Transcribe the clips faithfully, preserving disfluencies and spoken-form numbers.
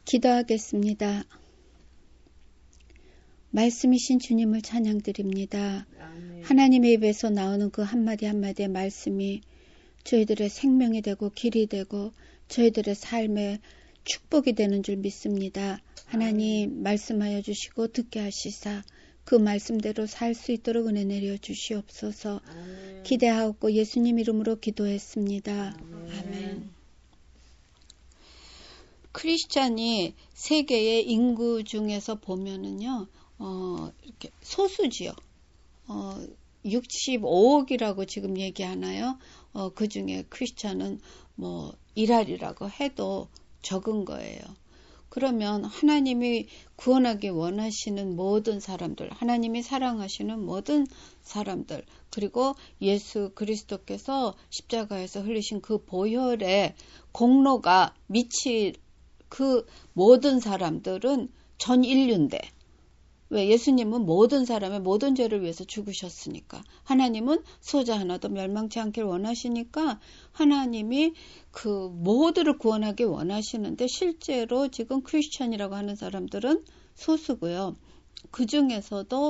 기도하겠습니다. 말씀이신 주님을 찬양드립니다. 아멘. 하나님의 입에서 나오는 그 한마디 한마디의 말씀이 저희들의 생명이 되고 길이 되고 저희들의 삶의 축복이 되는 줄 믿습니다. 하나님 아멘. 말씀하여 주시고 듣게 하시사 그 말씀대로 살 수 있도록 은혜 내려 주시옵소서. 아멘. 기대하옵고 예수님 이름으로 기도했습니다. 아멘. 아멘. 크리스찬이 세계의 인구 중에서 보면은요, 어, 이렇게 소수지요. 어, 육십오억이라고 지금 얘기하나요? 어, 그 중에 크리스찬은 뭐, 일할이라고 해도 적은 거예요. 그러면 하나님이 구원하기 원하시는 모든 사람들, 하나님이 사랑하시는 모든 사람들, 그리고 예수 그리스도께서 십자가에서 흘리신 그 보혈의 공로가 미칠 그 모든 사람들은 전 인류인데, 왜? 예수님은 모든 사람의 모든 죄를 위해서 죽으셨으니까. 하나님은 소자 하나도 멸망치 않길 원하시니까 하나님이 그 모두를 구원하기 원하시는데, 실제로 지금 크리스천이라고 하는 사람들은 소수고요. 그 중에서도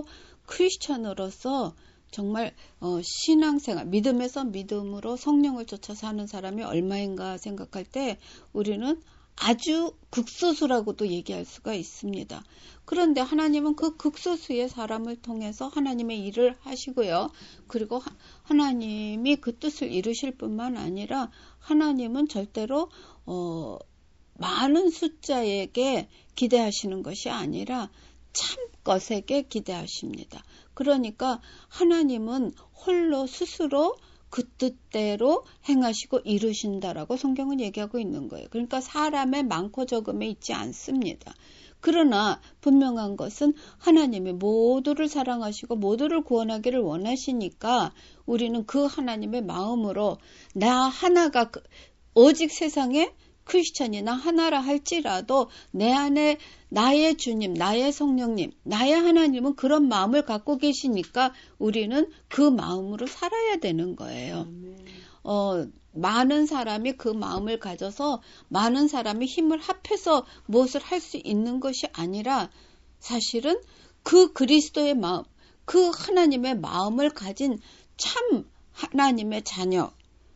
크리스천으로서 정말 어, 신앙생활, 믿음에서 믿음으로 성령을 쫓아 사는 사람이 얼마인가 생각할 때 우리는 아주 극소수라고도 얘기할 수가 있습니다. 그런데 하나님은 그 극소수의 사람을 통해서 하나님의 일을 하시고요. 그리고 하, 하나님이 그 뜻을 이루실 뿐만 아니라 하나님은 절대로 어, 많은 숫자에게 기대하시는 것이 아니라 참 것에게 기대하십니다. 그러니까 하나님은 홀로 스스로 그 뜻대로 행하시고 이루신다라고 성경은 얘기하고 있는 거예요. 그러니까 사람의 많고 적음에 있지 않습니다. 그러나 분명한 것은 하나님이 모두를 사랑하시고 모두를 구원하기를 원하시니까 우리는 그 하나님의 마음으로 나 하나가 오직 세상에 크리스천이 나 하나라 할지라도 내 안에 나의 주님, 나의 성령님, 나의 하나님은 그런 마음을 갖고 계시니까 우리는 그 마음으로 살아야 되는 거예요. 어, 많은 사람이 그 마음을 가져서 많은 사람이 힘을 합해서 무엇을 할 수 있는 것이 아니라 사실은 그 그리스도의 마음, 그 하나님의 마음을 가진 참 하나님의 자녀,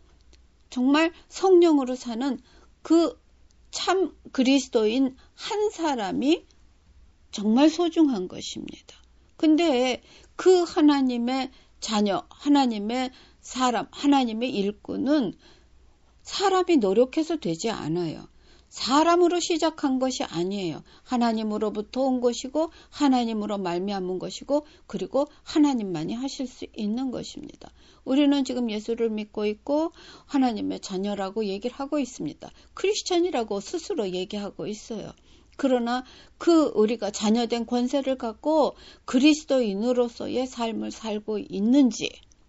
정말 성령으로 사는 그 참 그리스도인 한 사람이 정말 소중한 것입니다. 근데 그 하나님의 자녀, 하나님의 사람, 하나님의 일꾼은 사람이 노력해서 되지 않아요. 사람으로 시작한 것이 아니에요. 하나님으로부터 온 것이고 하나님으로 말미암은 것이고 그리고 하나님만이 하실 수 있는 것입니다. 우리는 지금 예수를 믿고 있고 하나님의 자녀라고 얘기를 하고 있습니다. 크리스천이라고 스스로 얘기하고 있어요. 그러나 그 우리가 자녀된 권세를 갖고 그리스도인으로서의 삶을 살고 있는지,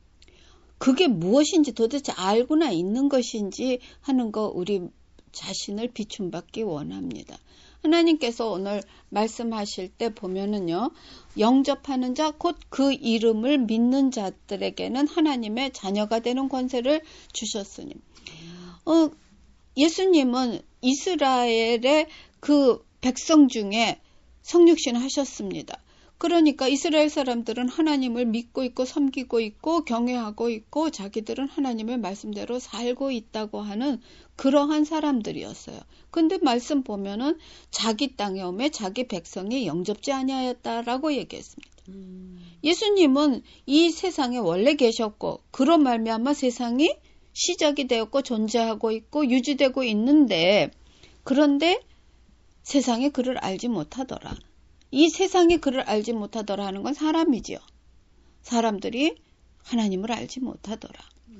그게 무엇인지 도대체 알고나 있는 것인지 하는 거 우리 자신을 비춤받기 원합니다. 하나님께서 오늘 말씀하실 때 보면은요, 영접하는 자, 곧 그 이름을 믿는 자들에게는 하나님의 자녀가 되는 권세를 주셨으니. 어, 예수님은 이스라엘의 그 백성 중에 성육신 하셨습니다. 그러니까 이스라엘 사람들은 하나님을 믿고 있고 섬기고 있고 경외하고 있고 자기들은 하나님의 말씀대로 살고 있다고 하는 그러한 사람들이었어요. 근데 말씀 보면은 자기 땅에 오매 자기 백성이 영접지 아니하였다라고 얘기했습니다. 음. 예수님은 이 세상에 원래 계셨고 그로 말미암아 세상이 시작이 되었고 존재하고 있고 유지되고 있는데, 그런데 세상에 그를 알지 못하더라. 이 세상이 그를 알지 못하더라 하는 건 사람이지요. 사람들이 하나님을 알지 못하더라.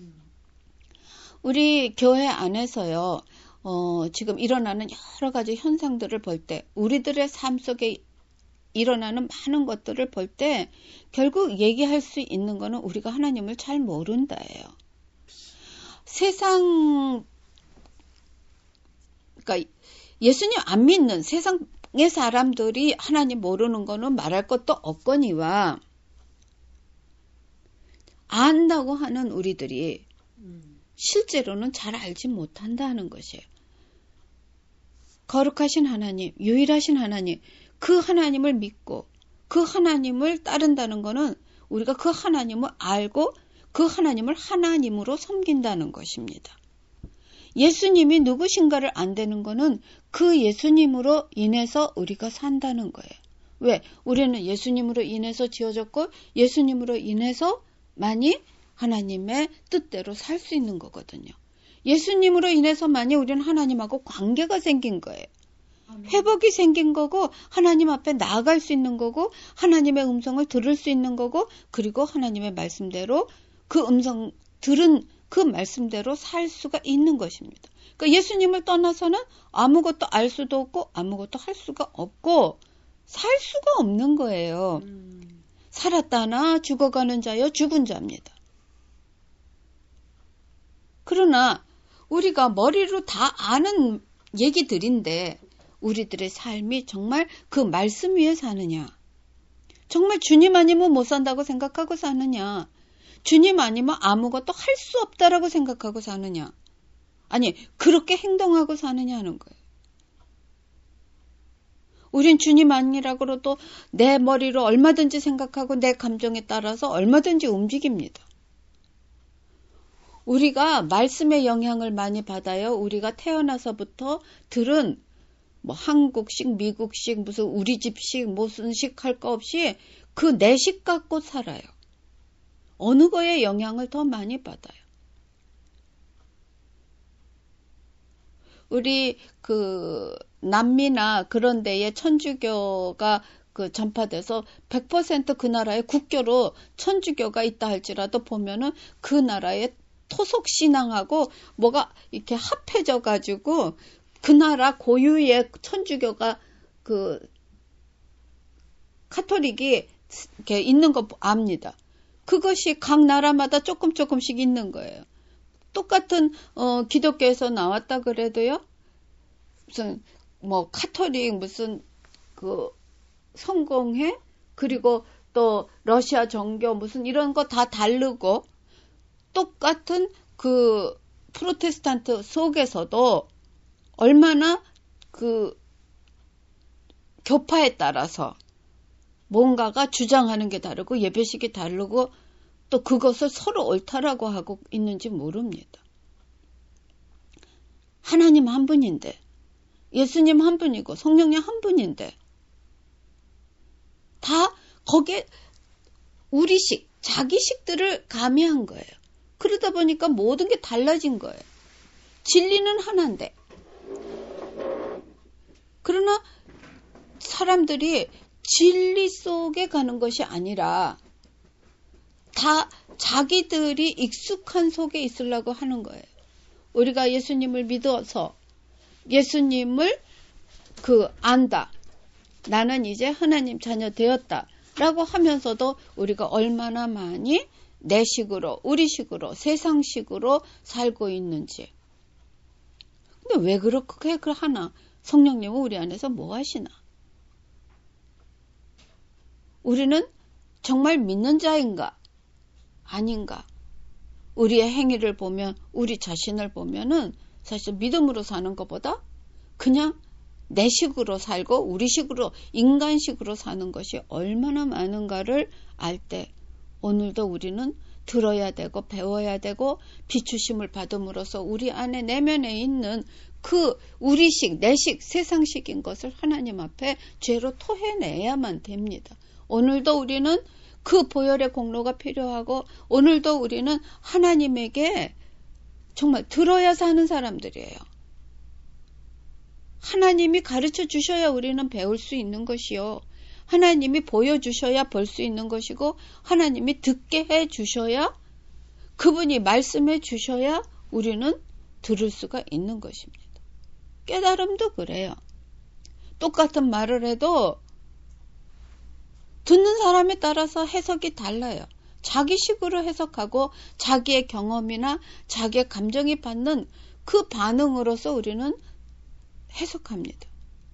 우리 교회 안에서요, 어, 지금 일어나는 여러 가지 현상들을 볼 때, 우리들의 삶 속에 일어나는 많은 것들을 볼 때, 결국 얘기할 수 있는 거는 우리가 하나님을 잘 모른다예요. 세상, 그러니까 예수님 안 믿는 세상의 사람들이 하나님 모르는 거는 말할 것도 없거니와, 안다고 하는 우리들이 실제로는 잘 알지 못한다는 것이에요. 거룩하신 하나님, 유일하신 하나님, 그 하나님을 믿고 그 하나님을 따른다는 것은 우리가 그 하나님을 알고 그 하나님을 하나님으로 섬긴다는 것입니다. 예수님이 누구신가를 안다는 것은 그 예수님으로 인해서 우리가 산다는 거예요. 왜? 우리는 예수님으로 인해서 지어졌고 예수님으로 인해서 많이 하나님의 뜻대로 살 수 있는 거거든요. 예수님으로 인해서만이 우리는 하나님하고 관계가 생긴 거예요. 회복이 생긴 거고 하나님 앞에 나아갈 수 있는 거고 하나님의 음성을 들을 수 있는 거고 그리고 하나님의 말씀대로 그 음성 들은 그 말씀대로 살 수가 있는 것입니다. 그러니까 예수님을 떠나서는 아무것도 알 수도 없고 아무것도 할 수가 없고 살 수가 없는 거예요. 음. 살았다나 죽어가는 자여 죽은 자입니다. 그러나 우리가 머리로 다 아는 얘기들인데 우리들의 삶이 정말 그 말씀 위에 사느냐? 정말 주님 아니면 못 산다고 생각하고 사느냐? 주님 아니면 아무것도 할 수 없다라고 생각하고 사느냐? 아니, 그렇게 행동하고 사느냐 하는 거예요. 우린 주님 아니라고도 내 머리로 얼마든지 생각하고 내 감정에 따라서 얼마든지 움직입니다. 우리가 말씀의 영향을 많이 받아요. 우리가 태어나서부터 들은 뭐 한국식, 미국식, 무슨 우리 집식, 무슨 식 할 거 없이 그 내식 갖고 살아요. 어느 거에 영향을 더 많이 받아요. 우리 그 남미나 그런 데에 천주교가 그 전파돼서 백 퍼센트 그 나라의 국교로 천주교가 있다 할지라도 보면은 그 나라의 토속 신앙하고 뭐가 이렇게 합해져 가지고 그 나라 고유의 천주교가 그 카톨릭이 이렇게 있는 거 압니다. 그것이 각 나라마다 조금 조금씩 있는 거예요. 똑같은 어, 기독교에서 나왔다 그래도요. 무슨 뭐 카톨릭 무슨 그 성공회 그리고 또 러시아 정교 무슨 이런 거 다 다르고 똑같은 그 프로테스탄트 속에서도 얼마나 그 교파에 따라서 뭔가가 주장하는 게 다르고 예배식이 다르고 또 그것을 서로 옳다라고 하고 있는지 모릅니다. 하나님 한 분인데 예수님 한 분이고 성령님 한 분인데 다 거기에 우리식, 자기식들을 가미한 거예요. 그러다 보니까 모든 게 달라진 거예요. 진리는 하나인데 그러나 사람들이 진리 속에 가는 것이 아니라 다 자기들이 익숙한 속에 있으려고 하는 거예요. 우리가 예수님을 믿어서 예수님을 그 안다. 나는 이제 하나님 자녀 되었다. 라고 하면서도 우리가 얼마나 많이 내 식으로, 우리 식으로, 세상식으로 살고 있는지. 근데 왜 그렇게 하나? 성령님은 우리 안에서 뭐 하시나? 우리는 정말 믿는 자인가? 아닌가? 우리의 행위를 보면, 우리 자신을 보면은 사실 믿음으로 사는 것보다 그냥 내 식으로 살고 우리 식으로, 인간식으로 사는 것이 얼마나 많은가를 알 때 오늘도 우리는 들어야 되고 배워야 되고 비추심을 받음으로써 우리 안에 내면에 있는 그 우리식, 내식, 세상식인 것을 하나님 앞에 죄로 토해내야만 됩니다. 오늘도 우리는 그 보혈의 공로가 필요하고 오늘도 우리는 하나님에게 정말 들어야 사는 사람들이에요. 하나님이 가르쳐 주셔야 우리는 배울 수 있는 것이요. 하나님이 보여주셔야 볼 수 있는 것이고 하나님이 듣게 해 주셔야 그분이 말씀해 주셔야 우리는 들을 수가 있는 것입니다. 깨달음도 그래요. 똑같은 말을 해도 듣는 사람에 따라서 해석이 달라요. 자기식으로 해석하고 자기의 경험이나 자기의 감정이 받는 그 반응으로서 우리는 해석합니다.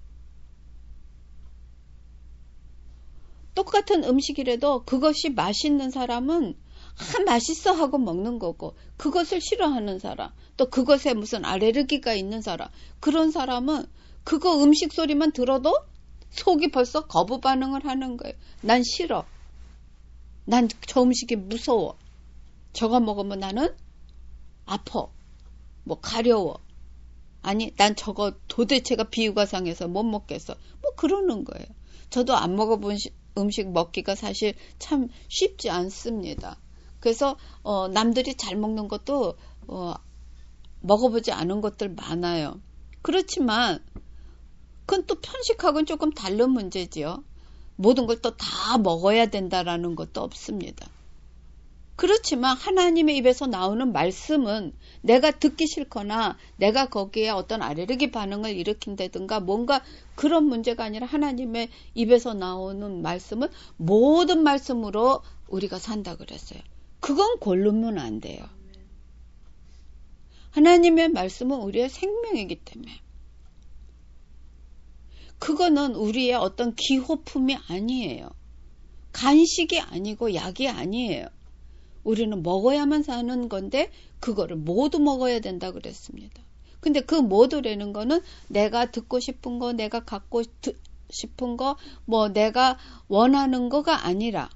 똑같은 음식이라도 그것이 맛있는 사람은 아, 맛있어 하고 먹는 거고 그것을 싫어하는 사람 또 그것에 무슨 알레르기가 있는 사람 그런 사람은 그거 음식 소리만 들어도 속이 벌써 거부 반응을 하는 거예요. 난 싫어. 난 저 음식이 무서워. 저거 먹으면 나는 아파. 뭐 가려워. 아니 난 저거 도대체가 비유가 상해서 못 먹겠어. 뭐 그러는 거예요. 저도 안 먹어본 시, 음식 먹기가 사실 참 쉽지 않습니다. 그래서 어, 남들이 잘 먹는 것도 어, 먹어보지 않은 것들 많아요. 그렇지만 그건 또 편식하고는 조금 다른 문제지요. 모든 걸 또 다 먹어야 된다라는 것도 없습니다. 그렇지만 하나님의 입에서 나오는 말씀은 내가 듣기 싫거나 내가 거기에 어떤 알레르기 반응을 일으킨다든가 뭔가 그런 문제가 아니라 하나님의 입에서 나오는 말씀은 모든 말씀으로 우리가 산다 그랬어요. 그건 고르면 안 돼요. 하나님의 말씀은 우리의 생명이기 때문에 그거는 우리의 어떤 기호품이 아니에요. 간식이 아니고 약이 아니에요. 우리는 먹어야만 사는 건데 그거를 모두 먹어야 된다 그랬습니다. 근데 그 모두라는 거는 내가 듣고 싶은 거, 내가 갖고 싶은 거, 뭐 내가 원하는 거가 아니라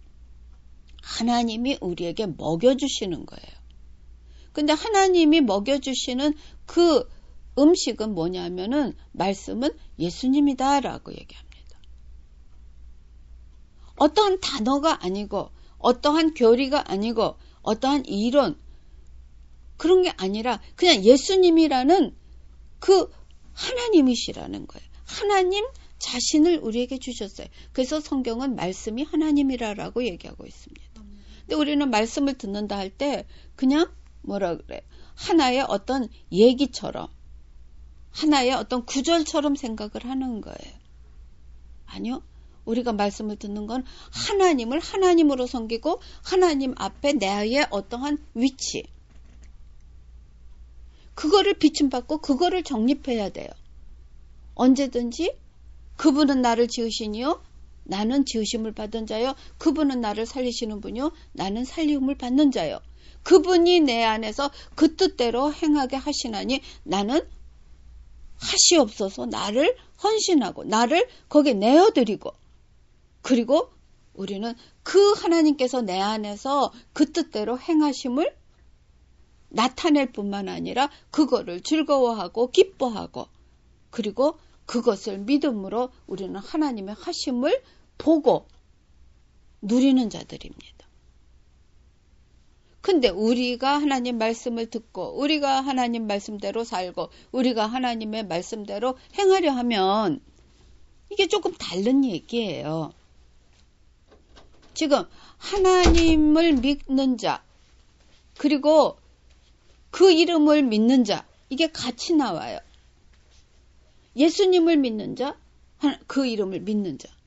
하나님이 우리에게 먹여주시는 거예요. 근데 하나님이 먹여주시는 그 음식은 뭐냐면은 말씀은 예수님이다라고 얘기합니다. 어떠한 단어가 아니고 어떠한 교리가 아니고 어떠한 이론 그런 게 아니라 그냥 예수님이라는 그 하나님이시라는 거예요. 하나님 자신을 우리에게 주셨어요. 그래서 성경은 말씀이 하나님이라고 얘기하고 있습니다. 근데 우리는 말씀을 듣는다 할 때 그냥 뭐라 그래 하나의 어떤 얘기처럼 하나의 어떤 구절처럼 생각을 하는 거예요. 아니요. 우리가 말씀을 듣는 건 하나님을 하나님으로 섬기고 하나님 앞에 나의 어떠한 위치 그거를 비춤받고 그거를 정립해야 돼요. 언제든지 그분은 나를 지으시니요 나는 지으심을 받은 자요 그분은 나를 살리시는 분이요 나는 살림을 받는 자요 그분이 내 안에서 그 뜻대로 행하게 하시나니 나는 하시옵소서 나를 헌신하고 나를 거기에 내어드리고 그리고 우리는 그 하나님께서 내 안에서 그 뜻대로 행하심을 나타낼 뿐만 아니라 그거를 즐거워하고 기뻐하고 그리고 그것을 믿음으로 우리는 하나님의 하심을 보고 누리는 자들입니다. 근데 우리가 하나님 말씀을 듣고 우리가 하나님 말씀대로 살고 우리가 하나님의 말씀대로 행하려 하면 이게 조금 다른 얘기예요. 지금 하나님을 믿는 자 그리고 그 이름을 믿는 자 이게 같이 나와요. 예수님을 믿는 자, 그 이름을 믿는 자.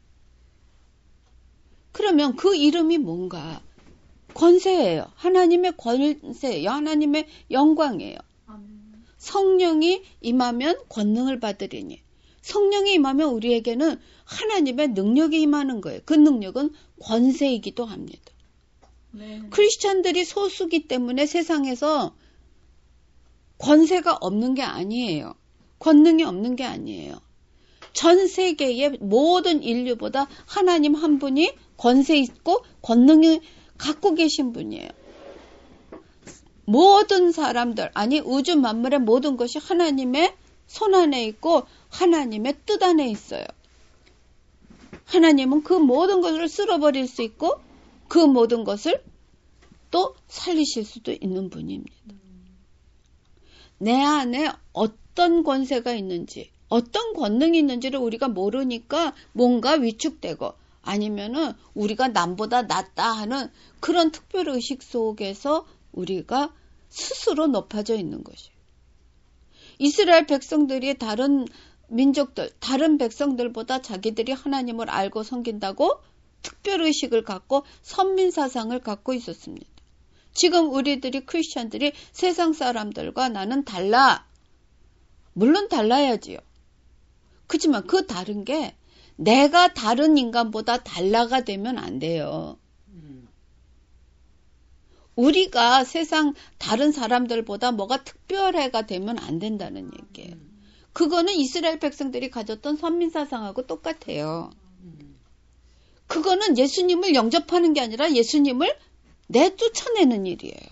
그러면 그 이름이 뭔가? 권세예요. 하나님의 권세예요. 하나님의 영광이에요. 성령이 임하면 권능을 받으리니. 성령이 임하면 우리에게는 하나님의 능력이 임하는 거예요. 그 능력은 권세이기도 합니다. 네. 크리스찬들이 소수기 때문에 세상에서 권세가 없는 게 아니에요. 권능이 없는 게 아니에요. 전 세계의 모든 인류보다 하나님 한 분이 권세 있고 권능이 갖고 계신 분이에요. 모든 사람들, 아니 우주 만물의 모든 것이 하나님의 손 안에 있고 하나님의 뜻 안에 있어요. 하나님은 그 모든 것을 쓸어버릴 수 있고 그 모든 것을 또 살리실 수도 있는 분입니다. 내 안에 어떤 권세가 있는지 어떤 권능이 있는지를 우리가 모르니까 뭔가 위축되고 아니면은 우리가 남보다 낫다 하는 그런 특별의식 속에서 우리가 스스로 높아져 있는 것이에요. 이스라엘 백성들이 다른 민족들, 다른 백성들보다 자기들이 하나님을 알고 섬긴다고 특별의식을 갖고 선민사상을 갖고 있었습니다. 지금 우리들이 크리스찬들이 세상 사람들과 나는 달라. 물론 달라야지요. 그렇지만 그 다른 게 내가 다른 인간보다 달라가 되면 안 돼요. 우리가 세상 다른 사람들보다 뭐가 특별해가 되면 안 된다는 얘기예요. 그거는 이스라엘 백성들이 가졌던 선민사상하고 똑같아요. 그거는 예수님을 영접하는 게 아니라 예수님을 내쫓아내는 일이에요.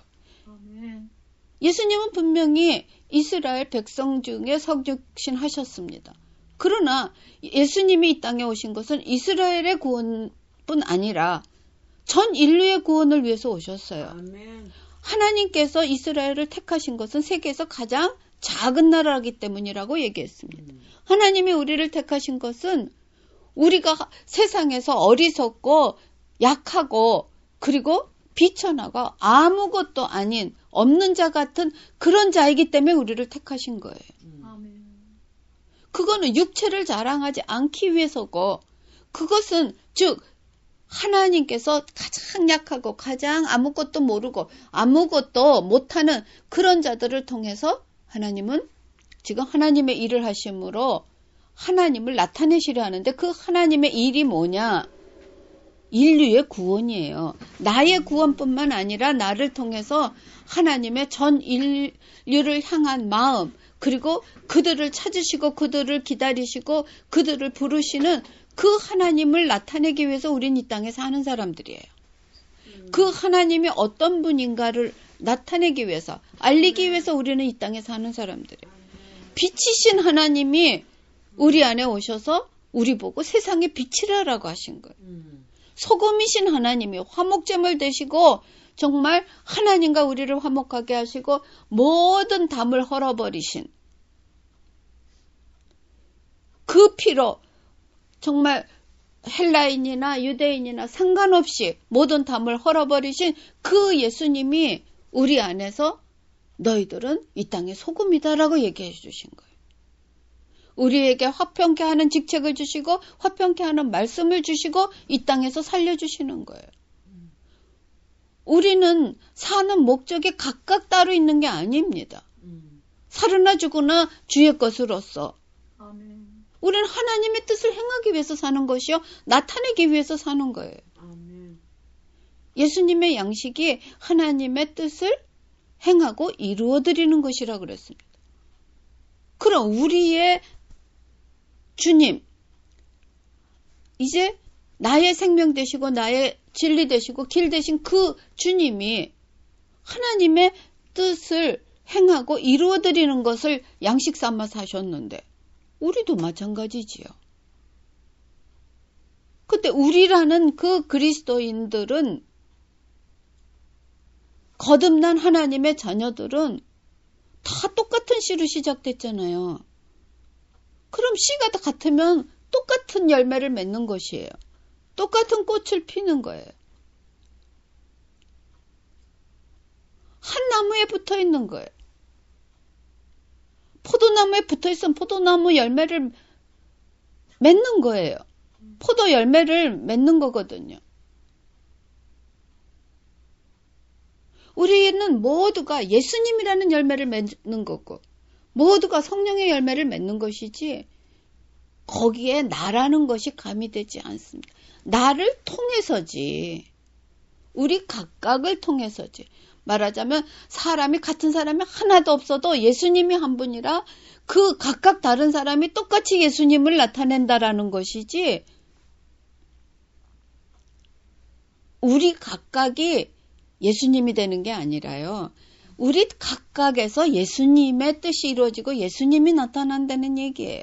예수님은 분명히 이스라엘 백성 중에 성육신 하셨습니다. 그러나 예수님이 이 땅에 오신 것은 이스라엘의 구원뿐 아니라 전 인류의 구원을 위해서 오셨어요. 아멘. 하나님께서 이스라엘을 택하신 것은 세계에서 가장 작은 나라이기 때문이라고 얘기했습니다. 음. 하나님이 우리를 택하신 것은 우리가 세상에서 어리석고 약하고 그리고 비천하고 아무것도 아닌 없는 자 같은 그런 자이기 때문에 우리를 택하신 거예요. 아멘. 그거는 육체를 자랑하지 않기 위해서고 그것은 즉 하나님께서 가장 약하고 가장 아무것도 모르고 아무것도 못하는 그런 자들을 통해서 하나님은 지금 하나님의 일을 하심으로 하나님을 나타내시려 하는데 그 하나님의 일이 뭐냐? 인류의 구원이에요. 나의 구원뿐만 아니라 나를 통해서 하나님의 전 인류를 향한 마음 그리고 그들을 찾으시고 그들을 기다리시고 그들을 부르시는 그 하나님을 나타내기 위해서 우린 이 땅에 사는 사람들이에요. 음. 그 하나님이 어떤 분인가를 나타내기 위해서 알리기 위해서 우리는 이 땅에 사는 사람들이에요. 빛이신 하나님이 우리 안에 오셔서 우리 보고 세상에 빛이라라고 하신 거예요. 음. 소금이신 하나님이 화목제물 되시고 정말 하나님과 우리를 화목하게 하시고 모든 담을 헐어버리신 그 피로 정말 헬라인이나 유대인이나 상관없이 모든 담을 헐어버리신 그 예수님이 우리 안에서 너희들은 이 땅의 소금이다라고 얘기해 주신 거예요. 우리에게 화평케 하는 직책을 주시고 화평케 하는 말씀을 주시고 이 땅에서 살려주시는 거예요. 우리는 사는 목적이 각각 따로 있는 게 아닙니다. 살으나 죽으나 주의 것으로서 아멘. 우리는 하나님의 뜻을 행하기 위해서 사는 것이요 나타내기 위해서 사는 거예요. 아멘. 예수님의 양식이 하나님의 뜻을 행하고 이루어드리는 것이라고 그랬습니다. 그럼 우리의 주님, 이제 나의 생명 되시고 나의 진리 되시고 길 되신 그 주님이 하나님의 뜻을 행하고 이루어드리는 것을 양식 삼아서 하셨는데 우리도 마찬가지지요. 근데 우리라는 그 그리스도인들은 거듭난 하나님의 자녀들은 다 똑같은 씨로 시작됐잖아요. 그럼 씨가 다 같으면 똑같은 열매를 맺는 것이에요. 똑같은 꽃을 피는 거예요. 한 나무에 붙어 있는 거예요. 포도나무에 붙어 있으면 포도나무 열매를 맺는 거예요. 포도 열매를 맺는 거거든요. 우리는 모두가 예수님이라는 열매를 맺는 거고 모두가 성령의 열매를 맺는 것이지 거기에 나라는 것이 가미되지 않습니다. 나를 통해서지. 우리 각각을 통해서지. 말하자면 사람이 같은 사람이 하나도 없어도 예수님이 한 분이라 그 각각 다른 사람이 똑같이 예수님을 나타낸다라는 것이지 우리 각각이 예수님이 되는 게 아니라요. 우리 각각에서 예수님의 뜻이 이루어지고 예수님이 나타난다는 얘기예요.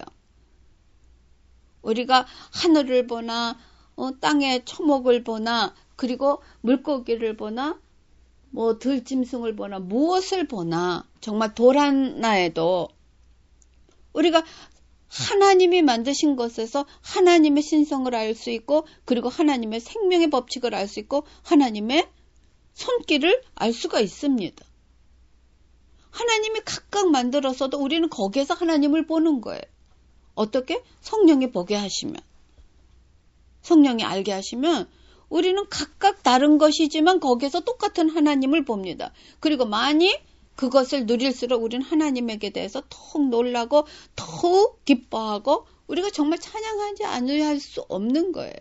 우리가 하늘을 보나 어, 땅의 초목을 보나 그리고 물고기를 보나 뭐 들짐승을 보나 무엇을 보나 정말 돌 하나에도 우리가 하나님이 만드신 것에서 하나님의 신성을 알 수 있고 그리고 하나님의 생명의 법칙을 알 수 있고 하나님의 손길을 알 수가 있습니다. 하나님이 각각 만들어서도 우리는 거기에서 하나님을 보는 거예요. 어떻게? 성령이 보게 하시면 성령이 알게 하시면 우리는 각각 다른 것이지만 거기에서 똑같은 하나님을 봅니다. 그리고 많이 그것을 누릴수록 우리는 하나님에게 대해서 더욱 놀라고 더욱 기뻐하고 우리가 정말 찬양하지 않으려 할 수 없는 거예요.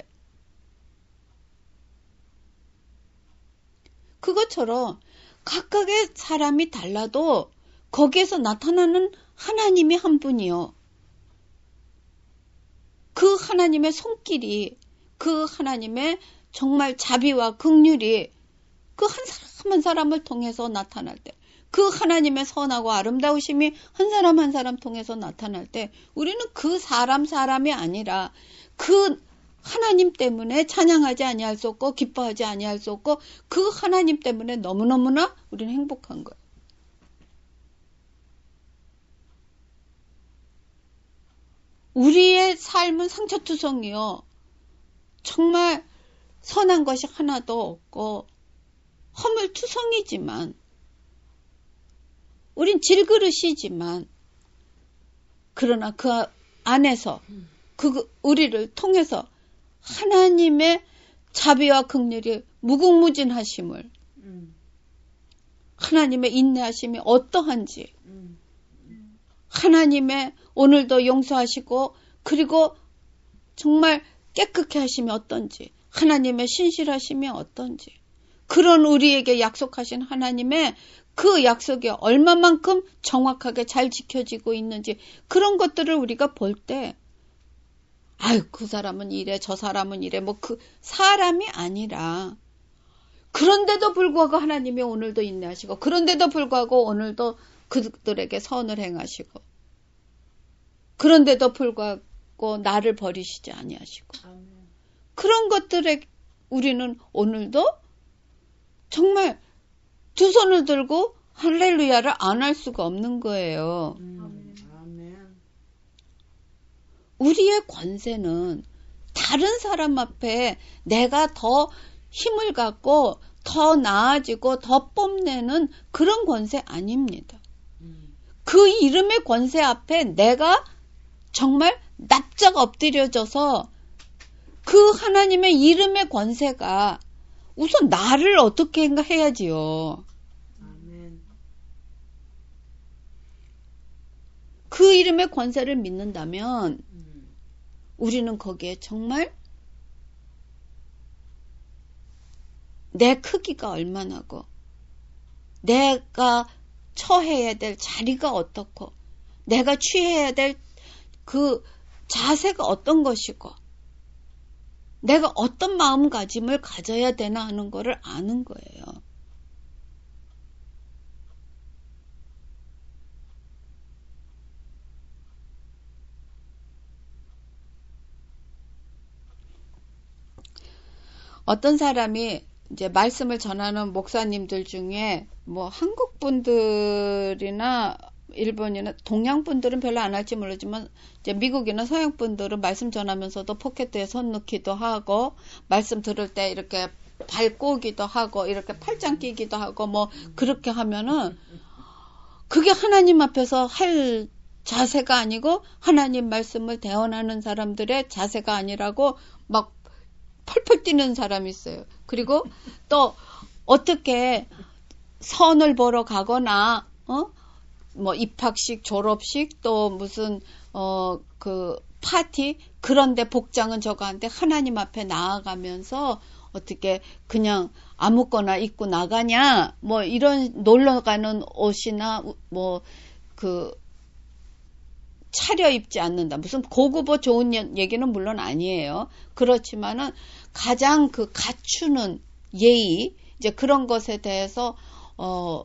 그것처럼 각각의 사람이 달라도 거기에서 나타나는 하나님이 한 분이요. 하나님의 손길이, 그 하나님의 정말 자비와 긍휼이 그 한 사람 한 사람을 통해서 나타날 때, 그 하나님의 선하고 아름다우심이 한 사람 한 사람 통해서 나타날 때 우리는 그 사람 사람이 아니라 그 하나님 때문에 찬양하지 아니할 수 없고 기뻐하지 아니할 수 없고 그 하나님 때문에 너무너무나 우리는 행복한 거예요. 우리의 삶은 상처투성이요. 정말 선한 것이 하나도 없고 허물투성이지만 우린 질그릇이지만 그러나 그 안에서 그 우리를 통해서 하나님의 자비와 긍휼이 무궁무진하심을, 하나님의 인내하심이 어떠한지, 하나님의 오늘도 용서하시고 그리고 정말 깨끗게 하심이 어떤지, 하나님의 신실하심이 어떤지, 그런 우리에게 약속하신 하나님의 그 약속이 얼마만큼 정확하게 잘 지켜지고 있는지, 그런 것들을 우리가 볼 때 아유 그 사람은 이래 저 사람은 이래 뭐 그 사람이 아니라, 그런데도 불구하고 하나님이 오늘도 인내하시고 그런데도 불구하고 오늘도 그들에게 선을 행하시고 그런데도 불구하고 나를 버리시지 아니하시고, 그런 것들에 우리는 오늘도 정말 두 손을 들고 할렐루야를 안 할 수가 없는 거예요. 아멘. 우리의 권세는 다른 사람 앞에 내가 더 힘을 갖고 더 나아지고 더 뽐내는 그런 권세 아닙니다. 그 이름의 권세 앞에 내가 정말 납작 엎드려져서 그 하나님의 이름의 권세가 우선 나를 어떻게 해야지요. 그 이름의 권세를 믿는다면 우리는 거기에 정말 내 크기가 얼마나고 내가 처해야 될 자리가 어떻고 내가 취해야 될 그 자세가 어떤 것이고 내가 어떤 마음가짐을 가져야 되나 하는 거를 아는 거예요. 어떤 사람이 이제 말씀을 전하는 목사님들 중에 뭐 한국 분들이나 일본이나 동양 분들은 별로 안 할지 모르지만 이제 미국이나 서양 분들은 말씀 전하면서도 포켓에 손 넣기도 하고 말씀 들을 때 이렇게 발 꼬기도 하고 이렇게 팔짱 끼기도 하고 뭐 그렇게 하면은 그게 하나님 앞에서 할 자세가 아니고 하나님 말씀을 대언하는 사람들의 자세가 아니라고 막 펄펄 뛰는 사람이 있어요. 그리고 또 어떻게 선을 보러 가거나 어? 뭐 입학식, 졸업식 또 무슨 어 그 파티 그런데 복장은 저거 한데 하나님 앞에 나아가면서 어떻게 그냥 아무거나 입고 나가냐 뭐 이런 놀러 가는 옷이나 뭐 그 차려입지 않는다. 무슨 고급어 좋은 얘기는 물론 아니에요. 그렇지만은 가장 그 갖추는 예의 이제 그런 것에 대해서 어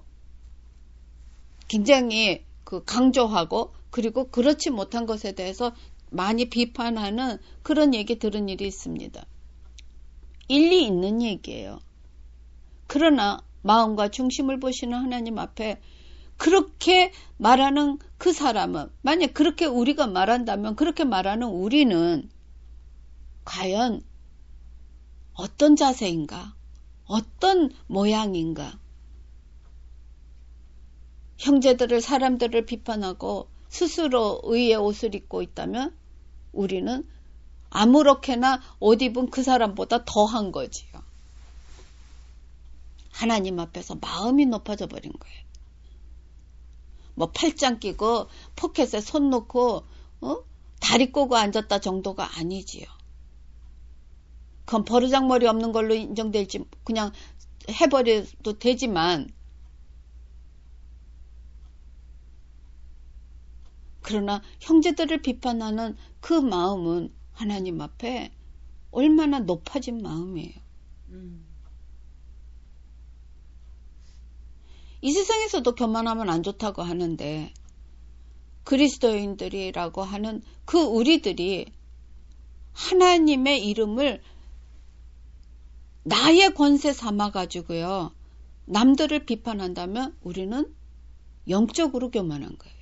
굉장히 그 강조하고 그리고 그렇지 못한 것에 대해서 많이 비판하는 그런 얘기 들은 일이 있습니다. 일리 있는 얘기예요. 그러나 마음과 중심을 보시는 하나님 앞에 그렇게 말하는 그 사람은 만약 그렇게 우리가 말한다면 그렇게 말하는 우리는 과연 어떤 자세인가? 어떤 모양인가? 형제들을 사람들을 비판하고 스스로 의의 옷을 입고 있다면 우리는 아무렇게나 옷 입은 그 사람보다 더한 거지요. 하나님 앞에서 마음이 높아져 버린 거예요. 뭐 팔짱 끼고 포켓에 손 놓고 어? 다리 꼬고 앉았다 정도가 아니지요. 그건 버르장머리 없는 걸로 인정될지 그냥 해버려도 되지만 그러나 형제들을 비판하는 그 마음은 하나님 앞에 얼마나 높아진 마음이에요. 음. 이 세상에서도 교만하면 안 좋다고 하는데 그리스도인들이라고 하는 그 우리들이 하나님의 이름을 나의 권세 삼아가지고요. 남들을 비판한다면 우리는 영적으로 교만한 거예요.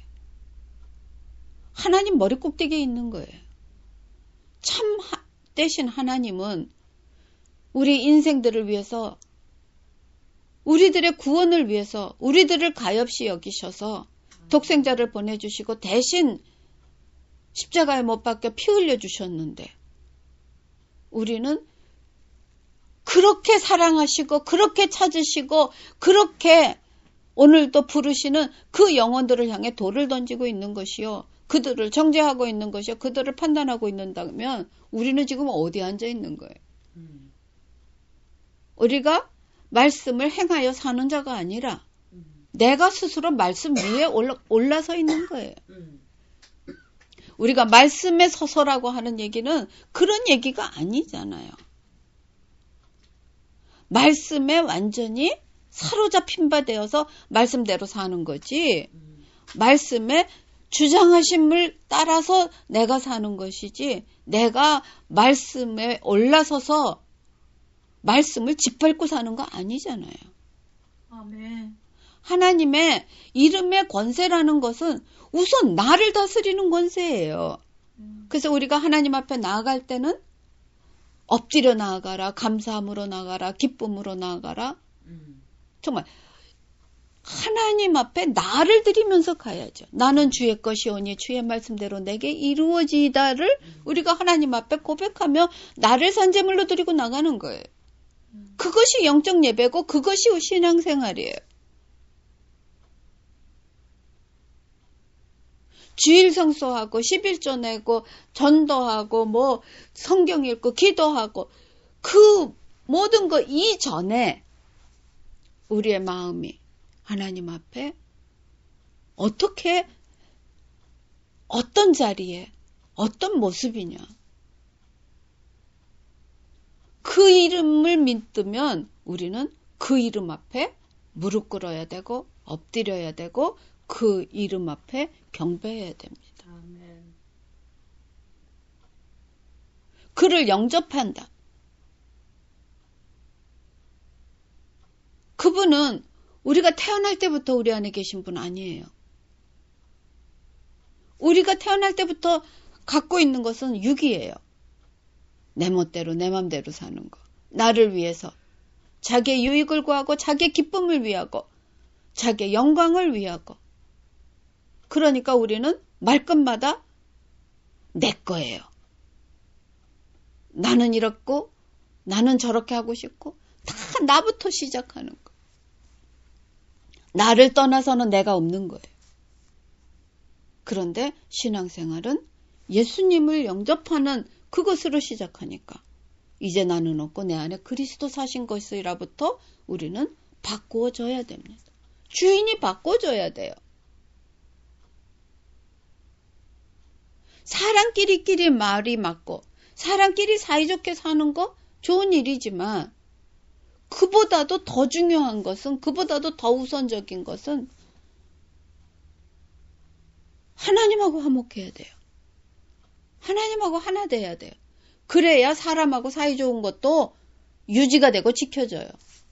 하나님 머리 꼭대기에 있는 거예요. 참 하, 대신 하나님은 우리 인생들을 위해서 우리들의 구원을 위해서 우리들을 가엾이 여기셔서 독생자를 보내주시고 대신 십자가에 못 박혀 피 흘려주셨는데 우리는 그렇게 사랑하시고 그렇게 찾으시고 그렇게 오늘도 부르시는 그 영혼들을 향해 돌을 던지고 있는 것이요. 그들을 정죄하고 있는 것이요. 그들을 판단하고 있는다면 우리는 지금 어디 앉아 있는 거예요. 음. 우리가 말씀을 행하여 사는 자가 아니라 음. 내가 스스로 말씀 위에 올라, 올라서 있는 거예요. 음. 우리가 말씀에 서서라고 하는 얘기는 그런 얘기가 아니잖아요. 말씀에 완전히 사로잡힌 바 되어서 말씀대로 사는 거지. 음. 말씀에 주장하심을 따라서 내가 사는 것이지 내가 말씀에 올라서서 말씀을 짓밟고 사는 거 아니잖아요. 아멘. 하나님의 이름의 권세라는 것은 우선 나를 다스리는 권세예요. 음. 그래서 우리가 하나님 앞에 나아갈 때는 엎드려 나아가라, 감사함으로 나아가라, 기쁨으로 나아가라. 음. 정말 하나님 앞에 나를 드리면서 가야죠. 나는 주의 것이오니 주의 말씀대로 내게 이루어지다를 음. 우리가 하나님 앞에 고백하며 나를 산제물로 드리고 나가는 거예요. 음. 그것이 영적 예배고 그것이 신앙생활이에요. 주일 성수하고 십일조 내고 전도하고 뭐 성경 읽고 기도하고 그 모든 거 이전에 우리의 마음이 하나님 앞에 어떻게 어떤 자리에 어떤 모습이냐 그 이름을 믿으면 우리는 그 이름 앞에 무릎 꿇어야 되고 엎드려야 되고 그 이름 앞에 경배해야 됩니다. 아멘. 그를 영접한다. 그분은 우리가 태어날 때부터 우리 안에 계신 분 아니에요. 우리가 태어날 때부터 갖고 있는 것은 육이에요. 내 멋대로 내 맘대로 사는 거. 나를 위해서 자기의 유익을 구하고 자기의 기쁨을 위하고 자기의 영광을 위하고 그러니까 우리는 말끝마다 내 거예요. 나는 이렇고 나는 저렇게 하고 싶고 다 나부터 시작하는 거. 나를 떠나서는 내가 없는 거예요. 그런데 신앙생활은 예수님을 영접하는 그것으로 시작하니까 이제 나는 없고 내 안에 그리스도 사신 것이라부터 우리는 바꾸어져야 됩니다. 주인이 바꿔줘야 돼요. 사람끼리끼리 말이 맞고 사람끼리 사이좋게 사는 거 좋은 일이지만 그보다도 더 중요한 것은 그보다도 더 우선적인 것은 하나님하고 화목해야 돼요. 하나님하고 하나 돼야 돼요. 그래야 사람하고 사이좋은 것도 유지가 되고 지켜져요.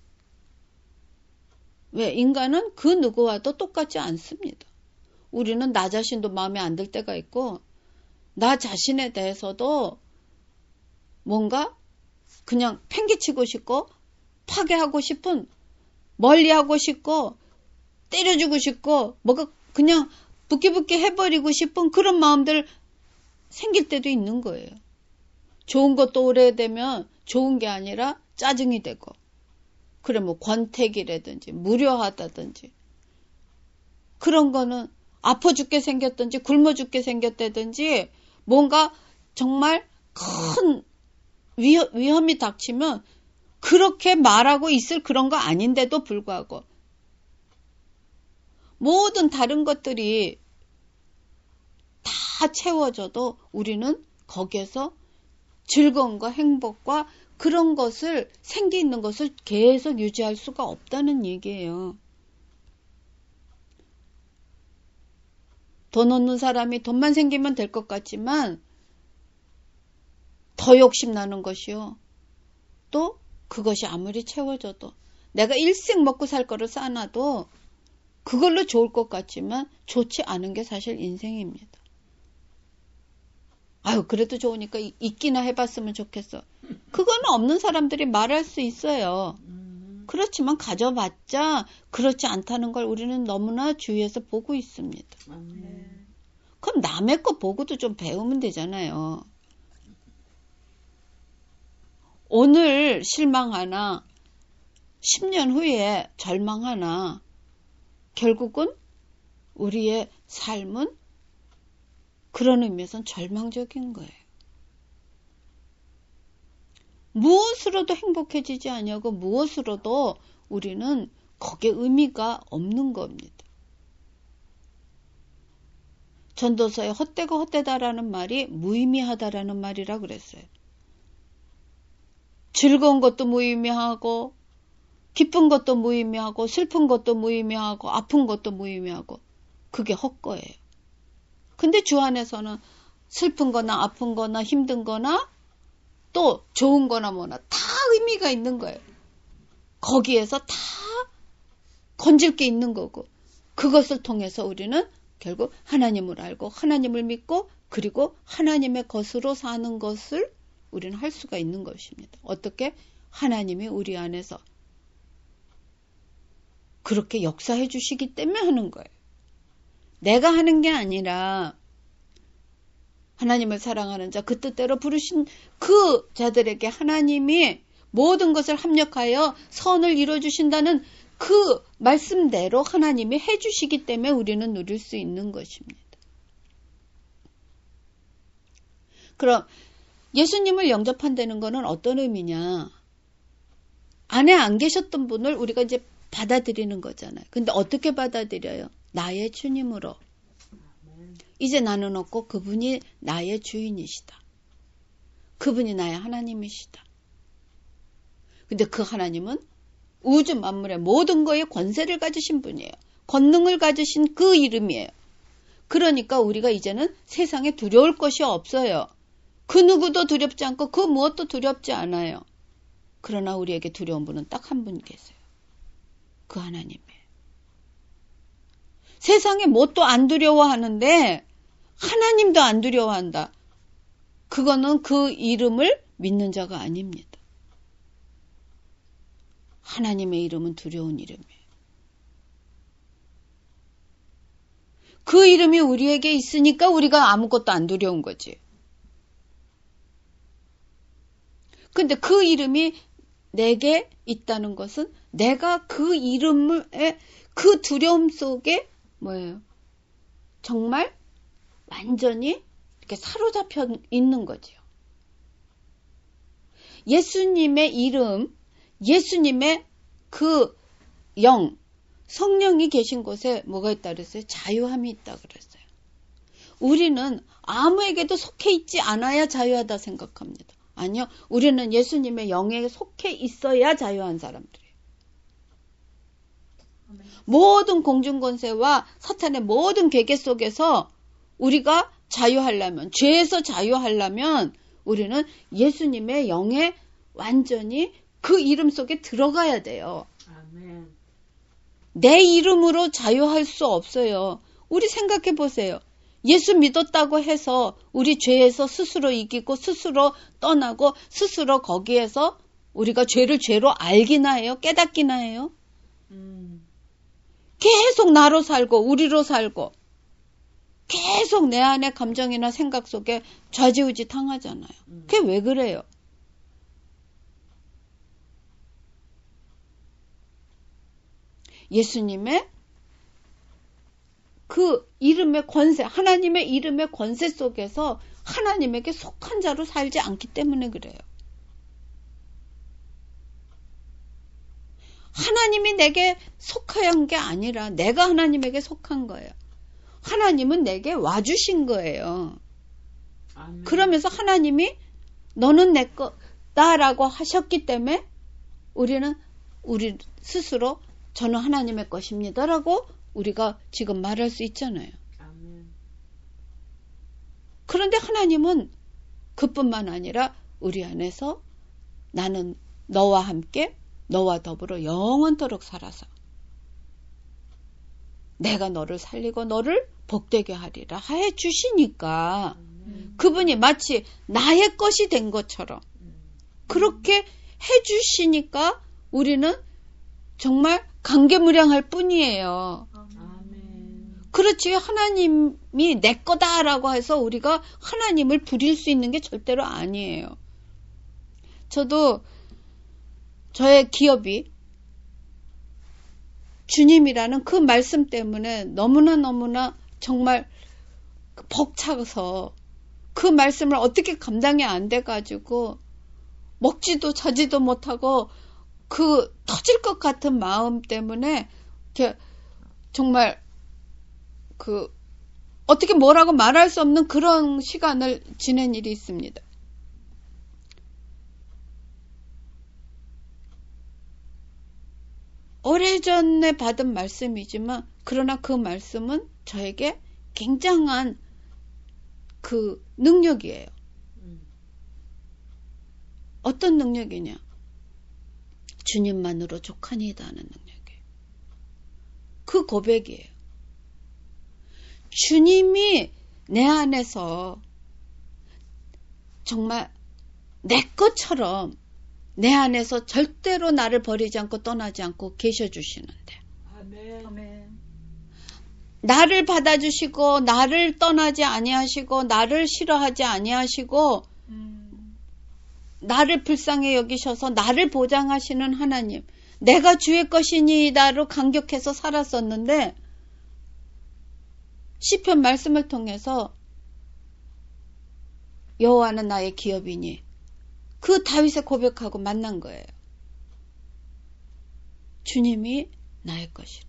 왜? 인간은 그 누구와도 똑같지 않습니다. 우리는 나 자신도 마음에 안 들 때가 있고 나 자신에 대해서도 뭔가 그냥 팽개치고 싶고 파괴하고 싶은 멀리하고 싶고 때려주고 싶고 뭐가 그냥 부끼부끼 해버리고 싶은 그런 마음들 생길 때도 있는 거예요. 좋은 것도 오래되면 좋은 게 아니라 짜증이 되고 그래 뭐 권태기라든지 무료하다든지 그런 거는 아파 죽게 생겼든지 굶어 죽게 생겼다든지 뭔가 정말 큰 위험, 위험이 닥치면 그렇게 말하고 있을 그런 거 아닌데도 불구하고 모든 다른 것들이 다 채워져도 우리는 거기에서 즐거움과 행복과 그런 것을 생기 있는 것을 계속 유지할 수가 없다는 얘기예요. 돈 없는 사람이 돈만 생기면 될 것 같지만 더 욕심나는 것이요. 또 그것이 아무리 채워져도 내가 일생 먹고 살 거를 쌓아놔도 그걸로 좋을 것 같지만 좋지 않은 게 사실 인생입니다. 아유 그래도 좋으니까 있기나 해봤으면 좋겠어. 그거는 없는 사람들이 말할 수 있어요. 그렇지만 가져봤자 그렇지 않다는 걸 우리는 너무나 주위에서 보고 있습니다. 그럼 남의 거 보고도 좀 배우면 되잖아요. 오늘 실망하나 십 년 후에 절망하나 결국은 우리의 삶은 그런 의미에서는 절망적인 거예요. 무엇으로도 행복해지지 않냐고 무엇으로도 우리는 거기에 의미가 없는 겁니다. 전도서에 헛되고 헛되다라는 말이 무의미하다라는 말이라 그랬어요. 즐거운 것도 무의미하고 기쁜 것도 무의미하고 슬픈 것도 무의미하고 아픈 것도 무의미하고 그게 헛거예요. 근데 주 안에서는 슬픈 거나 아픈 거나 힘든 거나 또 좋은 거나 뭐나 다 의미가 있는 거예요. 거기에서 다 건질 게 있는 거고 그것을 통해서 우리는 결국 하나님을 알고 하나님을 믿고 그리고 하나님의 것으로 사는 것을 우리는 할 수가 있는 것입니다. 어떻게? 하나님이 우리 안에서 그렇게 역사해 주시기 때문에 하는 거예요. 내가 하는 게 아니라 하나님을 사랑하는 자, 그 뜻대로 부르신 그 자들에게 하나님이 모든 것을 합력하여 선을 이루어주신다는 그 말씀대로 하나님이 해주시기 때문에 우리는 누릴 수 있는 것입니다. 그럼 예수님을 영접한다는 것은 어떤 의미냐? 안에 안 계셨던 분을 우리가 이제 받아들이는 거잖아요. 근데 어떻게 받아들여요? 나의 주님으로. 이제 나는 없고 그분이 나의 주인이시다. 그분이 나의 하나님이시다. 근데 그 하나님은 우주 만물의 모든 거에 권세를 가지신 분이에요. 권능을 가지신 그 이름이에요. 그러니까 우리가 이제는 세상에 두려울 것이 없어요. 그 누구도 두렵지 않고 그 무엇도 두렵지 않아요. 그러나 우리에게 두려운 분은 딱 한 분 계세요. 그 하나님이에요. 세상에 뭣도 안 두려워하는데 하나님도 안 두려워한다. 그거는 그 이름을 믿는 자가 아닙니다. 하나님의 이름은 두려운 이름이에요. 그 이름이 우리에게 있으니까 우리가 아무것도 안 두려운 거지. 근데 그 이름이 내게 있다는 것은 내가 그 이름의 그 두려움 속에 뭐예요? 정말 완전히 이렇게 사로잡혀 있는 거죠. 예수님의 이름, 예수님의 그 영, 성령이 계신 곳에 뭐가 있다 그랬어요? 자유함이 있다 그랬어요. 우리는 아무에게도 속해 있지 않아야 자유하다 생각합니다. 아니요. 우리는 예수님의 영에 속해 있어야 자유한 사람들이에요. 모든 공중권세와 사탄의 모든 계계 속에서 우리가 자유하려면, 죄에서 자유하려면 우리는 예수님의 영에 완전히 그 이름 속에 들어가야 돼요. 아멘. 내 이름으로 자유할 수 없어요. 우리 생각해 보세요. 예수 믿었다고 해서 우리 죄에서 스스로 이기고 스스로 떠나고 스스로 거기에서 우리가 죄를 죄로 알기나 해요? 깨닫기나 해요? 음. 계속 나로 살고 우리로 살고 계속 내 안의 감정이나 생각 속에 좌지우지 당하잖아요. 그게 왜 그래요? 예수님의 그 이름의 권세, 하나님의 이름의 권세 속에서 하나님에게 속한 자로 살지 않기 때문에 그래요. 하나님이 내게 속한 게 아니라 내가 하나님에게 속한 거예요. 하나님은 내게 와주신 거예요. 아멘. 그러면서 하나님이 너는 내 거다라고 하셨기 때문에 우리는 우리 스스로 저는 하나님의 것입니다라고 우리가 지금 말할 수 있잖아요. 아멘. 그런데 하나님은 그뿐만 아니라 우리 안에서 나는 너와 함께 너와 더불어 영원토록 살아서 내가 너를 살리고 너를 복되게 하리라 해 주시니까 음. 그분이 마치 나의 것이 된 것처럼 그렇게 해 주시니까 우리는 정말 감개무량할 뿐이에요. 아멘. 그렇지 하나님이 내 거다라고 해서 우리가 하나님을 부릴 수 있는 게 절대로 아니에요. 저도 저의 기업이 주님이라는 그 말씀 때문에 너무나 너무나 정말 벅차서 그 말씀을 어떻게 감당이 안 돼가지고 먹지도 자지도 못하고 그 터질 것 같은 마음 때문에 이렇게 정말 그 어떻게 뭐라고 말할 수 없는 그런 시간을 지낸 일이 있습니다. 오래전에 받은 말씀이지만 그러나 그 말씀은 저에게 굉장한 그 능력이에요. 음. 어떤 능력이냐? 주님만으로 족하니다 하는 능력이에요. 그 고백이에요. 주님이 내 안에서 정말 내 것처럼 내 안에서 절대로 나를 버리지 않고 떠나지 않고 계셔 주시는데 아멘. 아멘. 나를 받아주시고 나를 떠나지 아니하시고 나를 싫어하지 아니하시고 음. 나를 불쌍히 여기셔서 나를 보장하시는 하나님, 내가 주의 것이니다로 감격해서 살았었는데 시편 말씀을 통해서 여호와는 나의 기업이니 그 다윗의 고백하고 만난 거예요. 주님이 나의 것이라.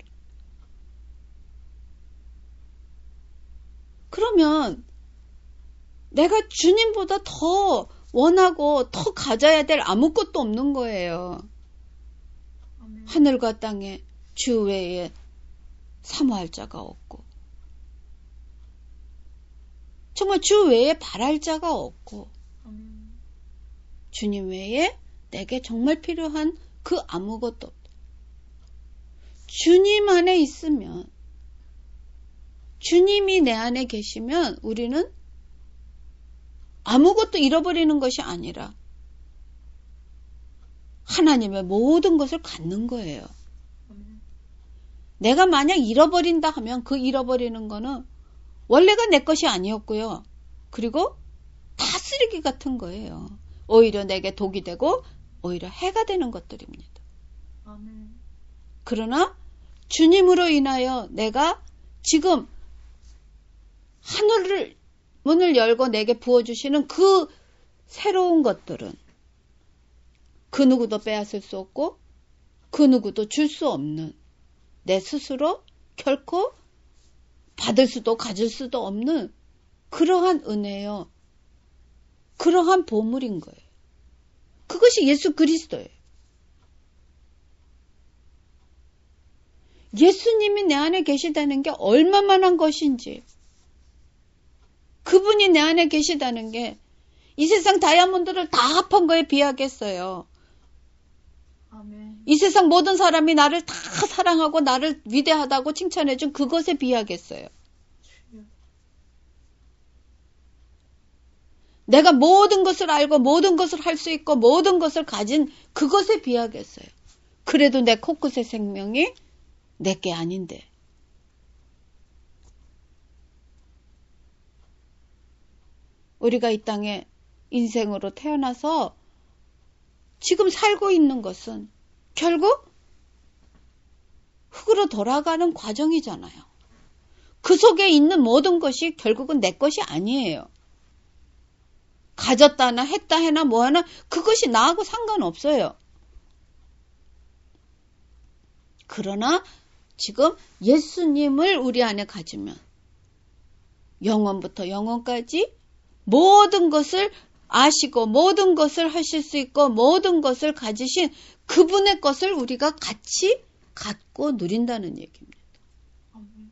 그러면 내가 주님보다 더 원하고 더 가져야 될 아무것도 없는 거예요. 아멘. 하늘과 땅에 주 외에 사모할 자가 없고 정말 주 외에 바랄 자가 없고 아멘. 주님 외에 내게 정말 필요한 그 아무것도 없다. 주님 안에 있으면 주님이 내 안에 계시면 우리는 아무것도 잃어버리는 것이 아니라 하나님의 모든 것을 갖는 거예요. 아멘. 내가 만약 잃어버린다 하면 그 잃어버리는 거는 원래가 내 것이 아니었고요. 그리고 다 쓰레기 같은 거예요. 오히려 내게 독이 되고 오히려 해가 되는 것들입니다. 아멘. 그러나 주님으로 인하여 내가 지금 하늘을 문을 열고 내게 부어주시는 그 새로운 것들은 그 누구도 빼앗을 수 없고 그 누구도 줄 수 없는 내 스스로 결코 받을 수도 가질 수도 없는 그러한 은혜요. 그러한 보물인 거예요. 그것이 예수 그리스도예요. 예수님이 내 안에 계시다는 게 얼마만한 것인지 그분이 내 안에 계시다는 게 이 세상 다이아몬드를 다 합한 거에 비하겠어요. 아멘. 이 세상 모든 사람이 나를 다 사랑하고 나를 위대하다고 칭찬해준 그것에 비하겠어요. 내가 모든 것을 알고 모든 것을 할 수 있고 모든 것을 가진 그것에 비하겠어요. 그래도 내 코끝의 생명이 내게 아닌데. 우리가 이 땅에 인생으로 태어나서 지금 살고 있는 것은 결국 흙으로 돌아가는 과정이잖아요. 그 속에 있는 모든 것이 결국은 내 것이 아니에요. 가졌다나 했다 해나 뭐하나 그것이 나하고 상관없어요. 그러나 지금 예수님을 우리 안에 가지면 영원부터 영원까지 모든 것을 아시고 모든 것을 하실 수 있고 모든 것을 가지신 그분의 것을 우리가 같이 갖고 누린다는 얘기입니다. 아멘.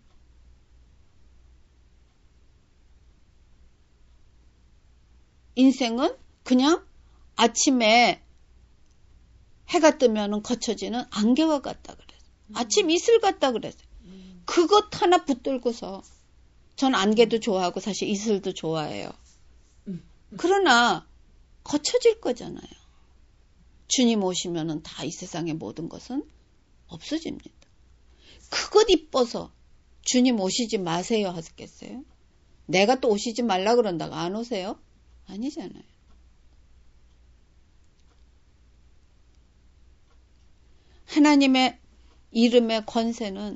인생은 그냥 아침에 해가 뜨면 거쳐지는 안개와 같다 그랬어요. 음. 아침 이슬 같다 그랬어요. 음. 그것 하나 붙들고서 전 안개도 좋아하고 사실 이슬도 좋아해요. 음. 그러나 거쳐질 거잖아요. 주님 오시면은 다 이 세상의 모든 것은 없어집니다. 그것 이뻐서 주님 오시지 마세요 하겠어요? 내가 또 오시지 말라 그런다고 안 오세요? 아니잖아요. 하나님의 이름의 권세는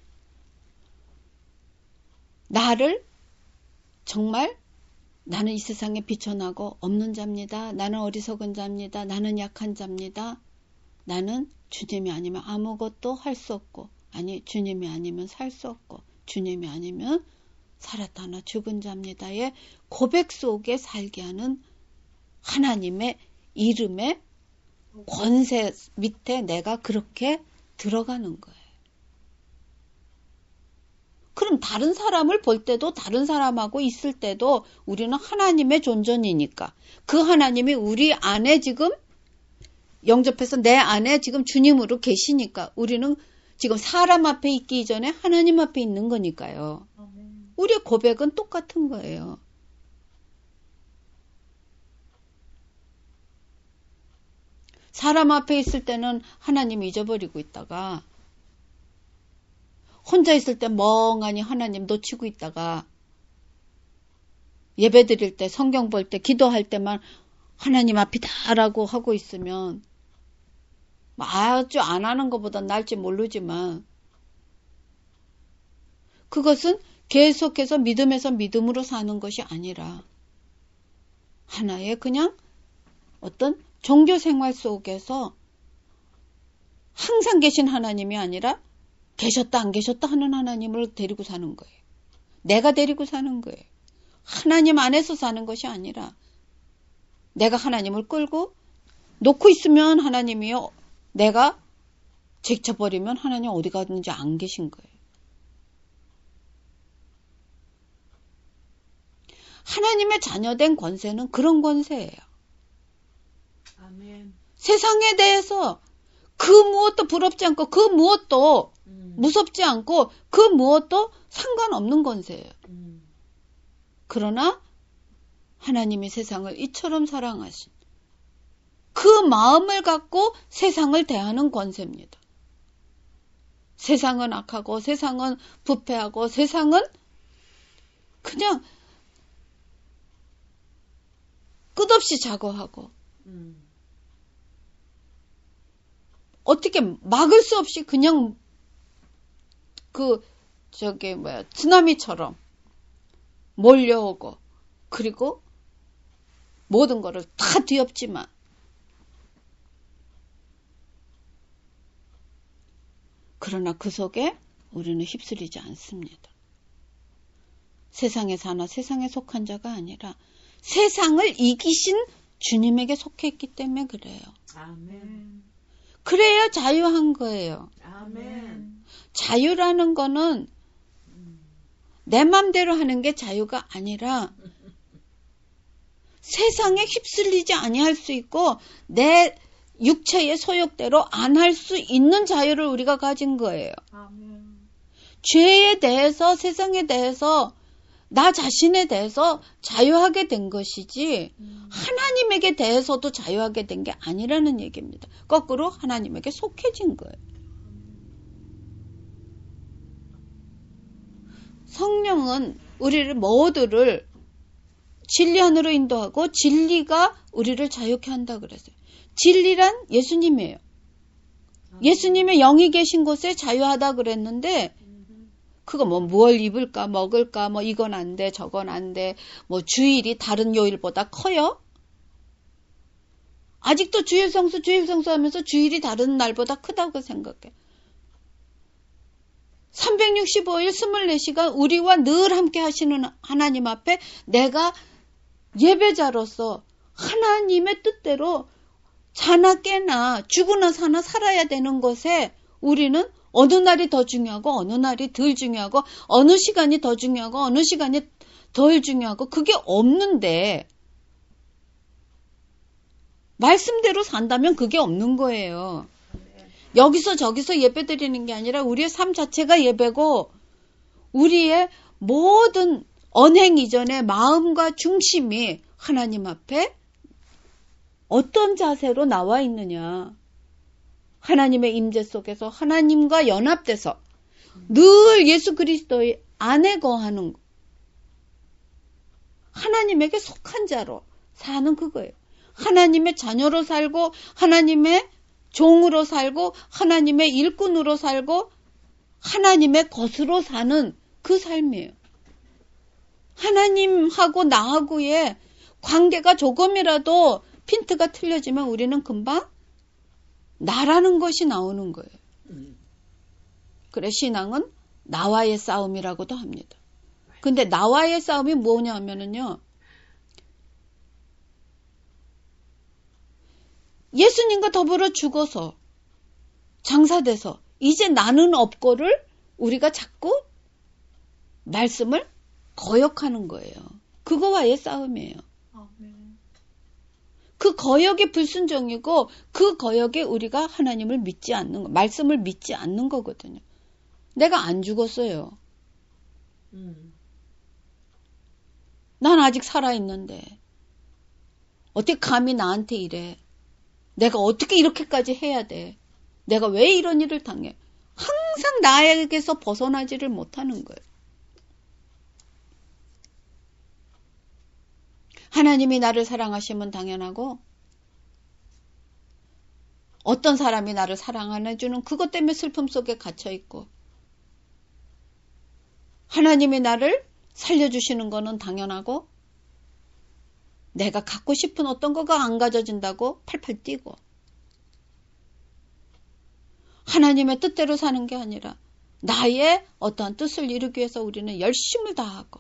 나를 정말 나는 이 세상에 비춰나고 없는 자입니다. 나는 어리석은 자입니다. 나는 약한 자입니다. 나는 주님이 아니면 아무것도 할 수 없고, 아니 주님이 아니면 살 수 없고, 주님이 아니면 살았다나 죽은 자입니다의 고백 속에 살게 하는 하나님의 이름의 권세 밑에 내가 그렇게 들어가는 거예요. 그럼 다른 사람을 볼 때도 다른 사람하고 있을 때도 우리는 하나님의 존전이니까 그 하나님이 우리 안에 지금 영접해서 내 안에 지금 주님으로 계시니까 우리는 지금 사람 앞에 있기 이전에 하나님 앞에 있는 거니까요. 아멘. 우리의 고백은 똑같은 거예요. 사람 앞에 있을 때는 하나님 잊어버리고 있다가 혼자 있을 때 멍하니 하나님 놓치고 있다가 예배 드릴 때 성경 볼 때 기도할 때만 하나님 앞이다라고 하고 있으면 아주 안 하는 것보다 나을지 모르지만 그것은 계속해서 믿음에서 믿음으로 사는 것이 아니라 하나의 그냥 어떤 종교 생활 속에서 항상 계신 하나님이 아니라 계셨다 안 계셨다 하는 하나님을 데리고 사는 거예요. 내가 데리고 사는 거예요. 하나님 안에서 사는 것이 아니라 내가 하나님을 끌고 놓고 있으면 하나님이요. 내가 제쳐버리면 하나님 어디 갔는지 안 계신 거예요. 하나님의 자녀된 권세는 그런 권세예요. 아멘. 세상에 대해서 그 무엇도 부럽지 않고 그 무엇도 음. 무섭지 않고 그 무엇도 상관없는 권세예요. 음. 그러나 하나님이 세상을 이처럼 사랑하신 그 마음을 갖고 세상을 대하는 권세입니다. 세상은 악하고 세상은 부패하고 세상은 그냥 끝없이 자고하고 음. 어떻게 막을 수 없이 그냥 그 저기 뭐야 쓰나미처럼 몰려오고 그리고 모든 거를 다 뒤엎지만 그러나 그 속에 우리는 휩쓸리지 않습니다. 세상에 사나 세상에 속한 자가 아니라 세상을 이기신 주님에게 속해 있기 때문에 그래요. 아멘. 그래야 자유한 거예요. 아멘. 자유라는 거는 내 맘대로 하는 게 자유가 아니라 세상에 휩쓸리지 아니할 수 있고 내 육체의 소욕대로 안 할 수 있는 자유를 우리가 가진 거예요. 아멘. 죄에 대해서 세상에 대해서 나 자신에 대해서 자유하게 된 것이지 음. 하나님에게 대해서도 자유하게 된 게 아니라는 얘기입니다. 거꾸로 하나님에게 속해진 거예요. 성령은 우리를 모두를 진리 안으로 인도하고 진리가 우리를 자유케 한다 그랬어요. 진리란 예수님이에요. 예수님의 영이 계신 곳에 자유하다 그랬는데 그거 뭐 무얼 입을까 먹을까 뭐 이건 안 돼 저건 안 돼 뭐 주일이 다른 요일보다 커요? 아직도 주일 성수 주일 성수 하면서 주일이 다른 날보다 크다고 생각해. 삼백육십오 일 이십사 시간 우리와 늘 함께 하시는 하나님 앞에 내가 예배자로서 하나님의 뜻대로 자나 깨나 죽으나 사나 살아야 되는 것에 우리는 어느 날이 더 중요하고 어느 날이 덜 중요하고 어느 시간이 더 중요하고 어느 시간이 덜 중요하고 그게 없는데 말씀대로 산다면 그게 없는 거예요. 여기서 저기서 예배 드리는 게 아니라 우리의 삶 자체가 예배고 우리의 모든 언행 이전의 마음과 중심이 하나님 앞에 어떤 자세로 나와 있느냐. 하나님의 임재 속에서 하나님과 연합돼서 늘 예수 그리스도의 안에 거하는 하나님에게 속한 자로 사는 그거예요. 하나님의 자녀로 살고 하나님의 종으로 살고 하나님의 일꾼으로 살고 하나님의 것으로 사는 그 삶이에요. 하나님하고 나하고의 관계가 조금이라도 핀트가 틀려지면 우리는 금방 나라는 것이 나오는 거예요. 그래 신앙은 나와의 싸움이라고도 합니다. 근데 나와의 싸움이 뭐냐 하면은요. 예수님과 더불어 죽어서 장사돼서 이제 나는 없고를 우리가 자꾸 말씀을 거역하는 거예요. 그거와의 싸움이에요. 그 거역이 불순종이고 그 거역에 우리가 하나님을 믿지 않는 거, 말씀을 믿지 않는 거거든요. 내가 안 죽었어요. 음. 난 아직 살아있는데 어떻게 감히 나한테 이래. 내가 어떻게 이렇게까지 해야 돼. 내가 왜 이런 일을 당해. 항상 나에게서 벗어나지를 못하는 거예요. 하나님이 나를 사랑하시면 당연하고 어떤 사람이 나를 사랑 안 해주는 그것 때문에 슬픔 속에 갇혀있고 하나님이 나를 살려주시는 거는 당연하고 내가 갖고 싶은 어떤 거가 안 가져진다고 팔팔 뛰고 하나님의 뜻대로 사는 게 아니라 나의 어떠한 뜻을 이루기 위해서 우리는 열심을 다하고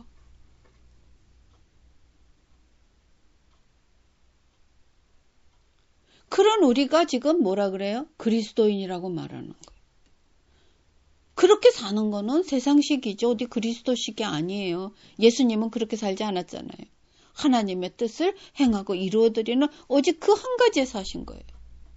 그런 우리가 지금 뭐라 그래요? 그리스도인이라고 말하는 거예요. 그렇게 사는 거는 세상식이죠. 어디 그리스도식이 아니에요. 예수님은 그렇게 살지 않았잖아요. 하나님의 뜻을 행하고 이루어드리는 오직 그 한 가지에 사신 거예요.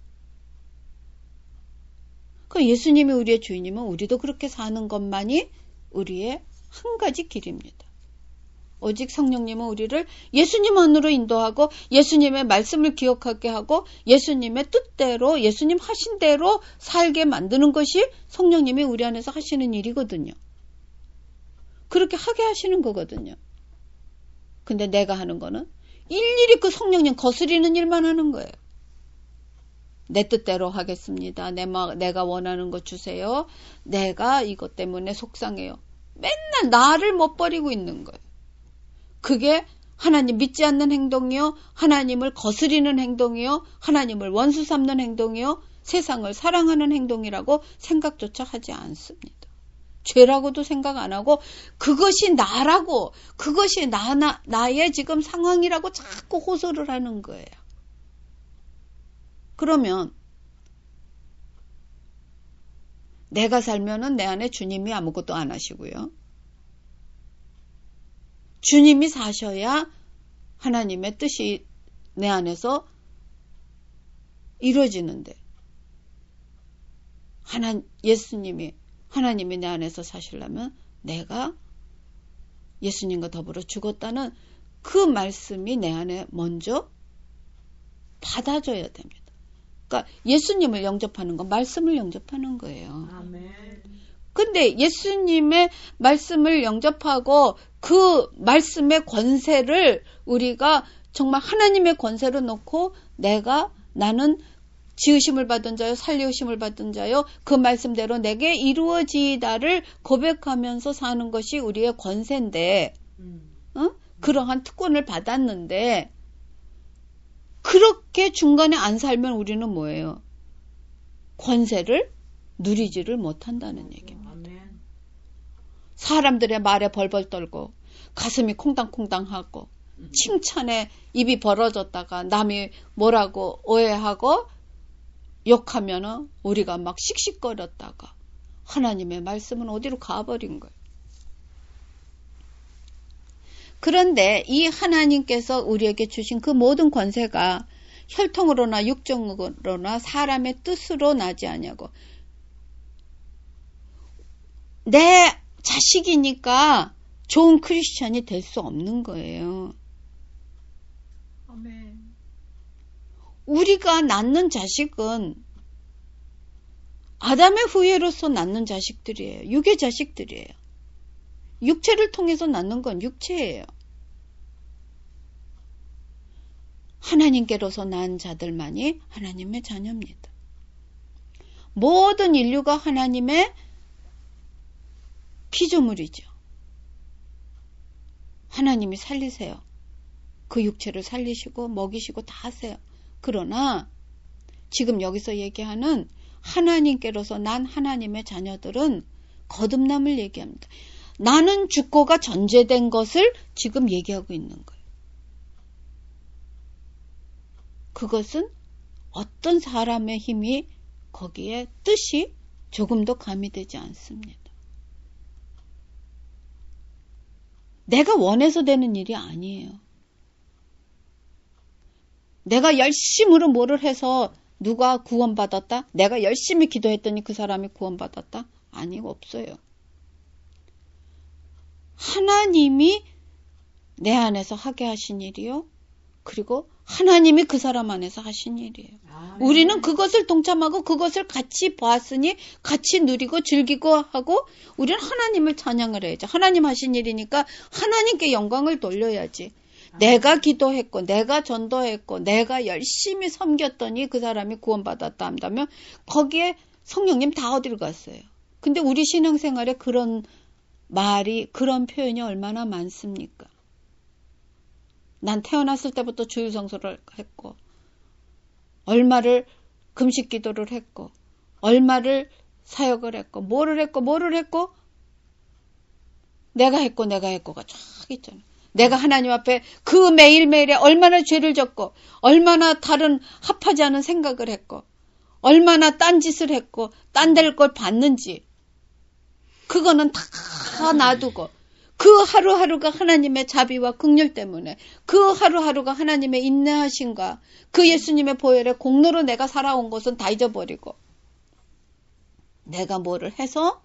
그 예수님이 우리의 주인이면 우리도 그렇게 사는 것만이 우리의 한 가지 길입니다. 오직 성령님은 우리를 예수님 안으로 인도하고 예수님의 말씀을 기억하게 하고 예수님의 뜻대로 예수님 하신 대로 살게 만드는 것이 성령님이 우리 안에서 하시는 일이거든요. 그렇게 하게 하시는 거거든요. 근데 내가 하는 거는 일일이 그 성령님 거스리는 일만 하는 거예요. 내 뜻대로 하겠습니다. 내 마, 내가 원하는 거 주세요. 내가 이것 때문에 속상해요. 맨날 나를 못 버리고 있는 거예요. 그게 하나님 믿지 않는 행동이요. 하나님을 거스리는 행동이요. 하나님을 원수 삼는 행동이요. 세상을 사랑하는 행동이라고 생각조차 하지 않습니다. 죄라고도 생각 안 하고 그것이 나라고 그것이 나, 나, 나의 지금 상황이라고 자꾸 호소를 하는 거예요. 그러면 내가 살면은 내 안에 주님이 아무것도 안 하시고요. 주님이 사셔야 하나님의 뜻이 내 안에서 이루어지는데 하나, 예수님이 하나님이 내 안에서 사시려면 내가 예수님과 더불어 죽었다는 그 말씀이 내 안에 먼저 받아줘야 됩니다. 그러니까 예수님을 영접하는 건 말씀을 영접하는 거예요. 아멘. 근데 예수님의 말씀을 영접하고 그 말씀의 권세를 우리가 정말 하나님의 권세로 놓고 내가 나는 지으심을 받은 자요 살리우심을 받은 자요 그 말씀대로 내게 이루어지다를 고백하면서 사는 것이 우리의 권세인데 음. 어? 그러한 특권을 받았는데 그렇게 중간에 안 살면 우리는 뭐예요? 권세를 누리지를 못한다는 얘기입니다. 사람들의 말에 벌벌 떨고 가슴이 콩당콩당하고 칭찬에 입이 벌어졌다가 남이 뭐라고 오해하고 욕하면은 우리가 막 씩씩거렸다가 하나님의 말씀은 어디로 가버린 거예요. 그런데 이 하나님께서 우리에게 주신 그 모든 권세가 혈통으로나 육정으로나 사람의 뜻으로 나지 아니하고 내 자식이니까 좋은 크리스찬이 될 수 없는 거예요. 아멘. 우리가 낳는 자식은 아담의 후예로서 낳는 자식들이에요. 육의 자식들이에요. 육체를 통해서 낳는 건 육체예요. 하나님께로서 낳은 자들만이 하나님의 자녀입니다. 모든 인류가 하나님의 피조물이죠. 하나님이 살리세요. 그 육체를 살리시고 먹이시고 다 하세요. 그러나 지금 여기서 얘기하는 하나님께로서 난 하나님의 자녀들은 거듭남을 얘기합니다. 나는 죽고가 전제된 것을 지금 얘기하고 있는 거예요. 그것은 어떤 사람의 힘이 거기에 뜻이 조금도 가미되지 않습니다. 내가 원해서 되는 일이 아니에요. 내가 열심으로 뭐를 해서 누가 구원받았다? 내가 열심히 기도했더니 그 사람이 구원받았다? 아니고 없어요. 하나님이 내 안에서 하게 하신 일이요. 그리고 하나님이 그 사람 안에서 하신 일이에요. 아, 네. 우리는 그것을 동참하고 그것을 같이 보았으니 같이 누리고 즐기고 하고 우리는 하나님을 찬양을 해야죠. 하나님 하신 일이니까 하나님께 영광을 돌려야지. 아, 내가 기도했고 내가 전도했고 내가 열심히 섬겼더니 그 사람이 구원받았다 한다면 거기에 성령님 다 어디로 갔어요. 근데 우리 신앙생활에 그런 말이 그런 표현이 얼마나 많습니까? 난 태어났을 때부터 주일성수를 했고 얼마를 금식 기도를 했고 얼마를 사역을 했고 뭐를 했고 뭐를 했고 내가 했고 내가 했고가 쫙 있잖아요. 내가 하나님 앞에 그 매일매일에 얼마나 죄를 졌고 얼마나 다른 합하지 않은 생각을 했고 얼마나 딴짓을 했고 딴 될 걸 봤는지 그거는 다 놔두고 그 하루하루가 하나님의 자비와 긍휼 때문에 그 하루하루가 하나님의 인내하심과 그 예수님의 보혈의 공로로 내가 살아온 것은 다 잊어버리고 내가 뭐를 해서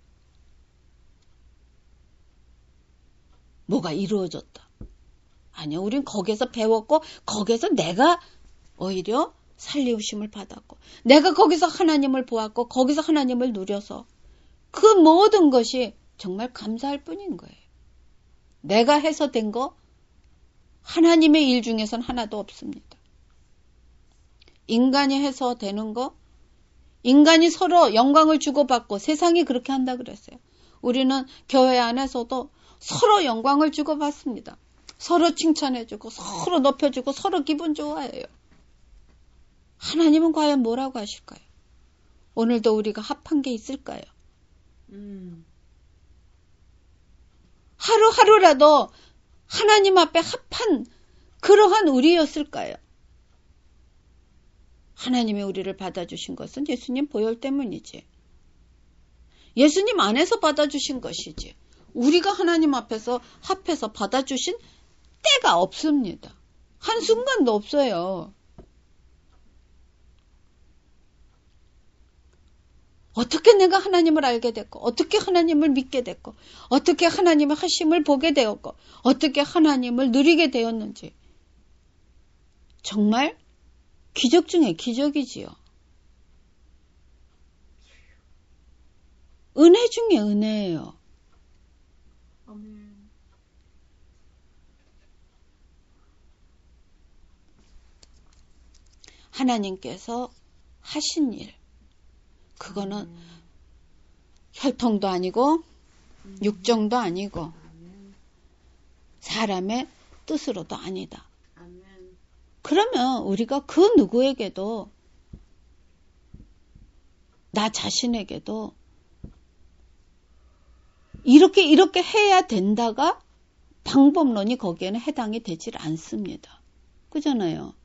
뭐가 이루어졌다. 아니요. 우린 거기서 배웠고 거기서 내가 오히려 살리우심을 받았고 내가 거기서 하나님을 보았고 거기서 하나님을 누려서 그 모든 것이 정말 감사할 뿐인 거예요. 내가 해서 된 거 하나님의 일 중에선 하나도 없습니다. 인간이 해서 되는 거 인간이 서로 영광을 주고받고 세상이 그렇게 한다 그랬어요. 우리는 교회 안에서도 서로 영광을 주고받습니다. 서로 칭찬해주고 서로 높여주고 서로 기분 좋아해요. 하나님은 과연 뭐라고 하실까요? 오늘도 우리가 합한 게 있을까요? 음. 하루하루라도 하나님 앞에 합한 그러한 우리였을까요? 하나님이 우리를 받아주신 것은 예수님 보혈 때문이지. 예수님 안에서 받아주신 것이지. 우리가 하나님 앞에서 합해서 받아주신 때가 없습니다. 한순간도 없어요. 어떻게 내가 하나님을 알게 됐고 어떻게 하나님을 믿게 됐고 어떻게 하나님의 하심을 보게 되었고 어떻게 하나님을 누리게 되었는지 정말 기적 중에 기적이지요. 은혜 중에 은혜예요. 아멘. 하나님께서 하신 일 그거는 음. 혈통도 아니고 음. 육정도 아니고 아멘. 사람의 뜻으로도 아니다. 아멘. 그러면 우리가 그 누구에게도 나 자신에게도 이렇게 이렇게 해야 된다가 방법론이 거기에는 해당이 되질 않습니다. 그잖아요.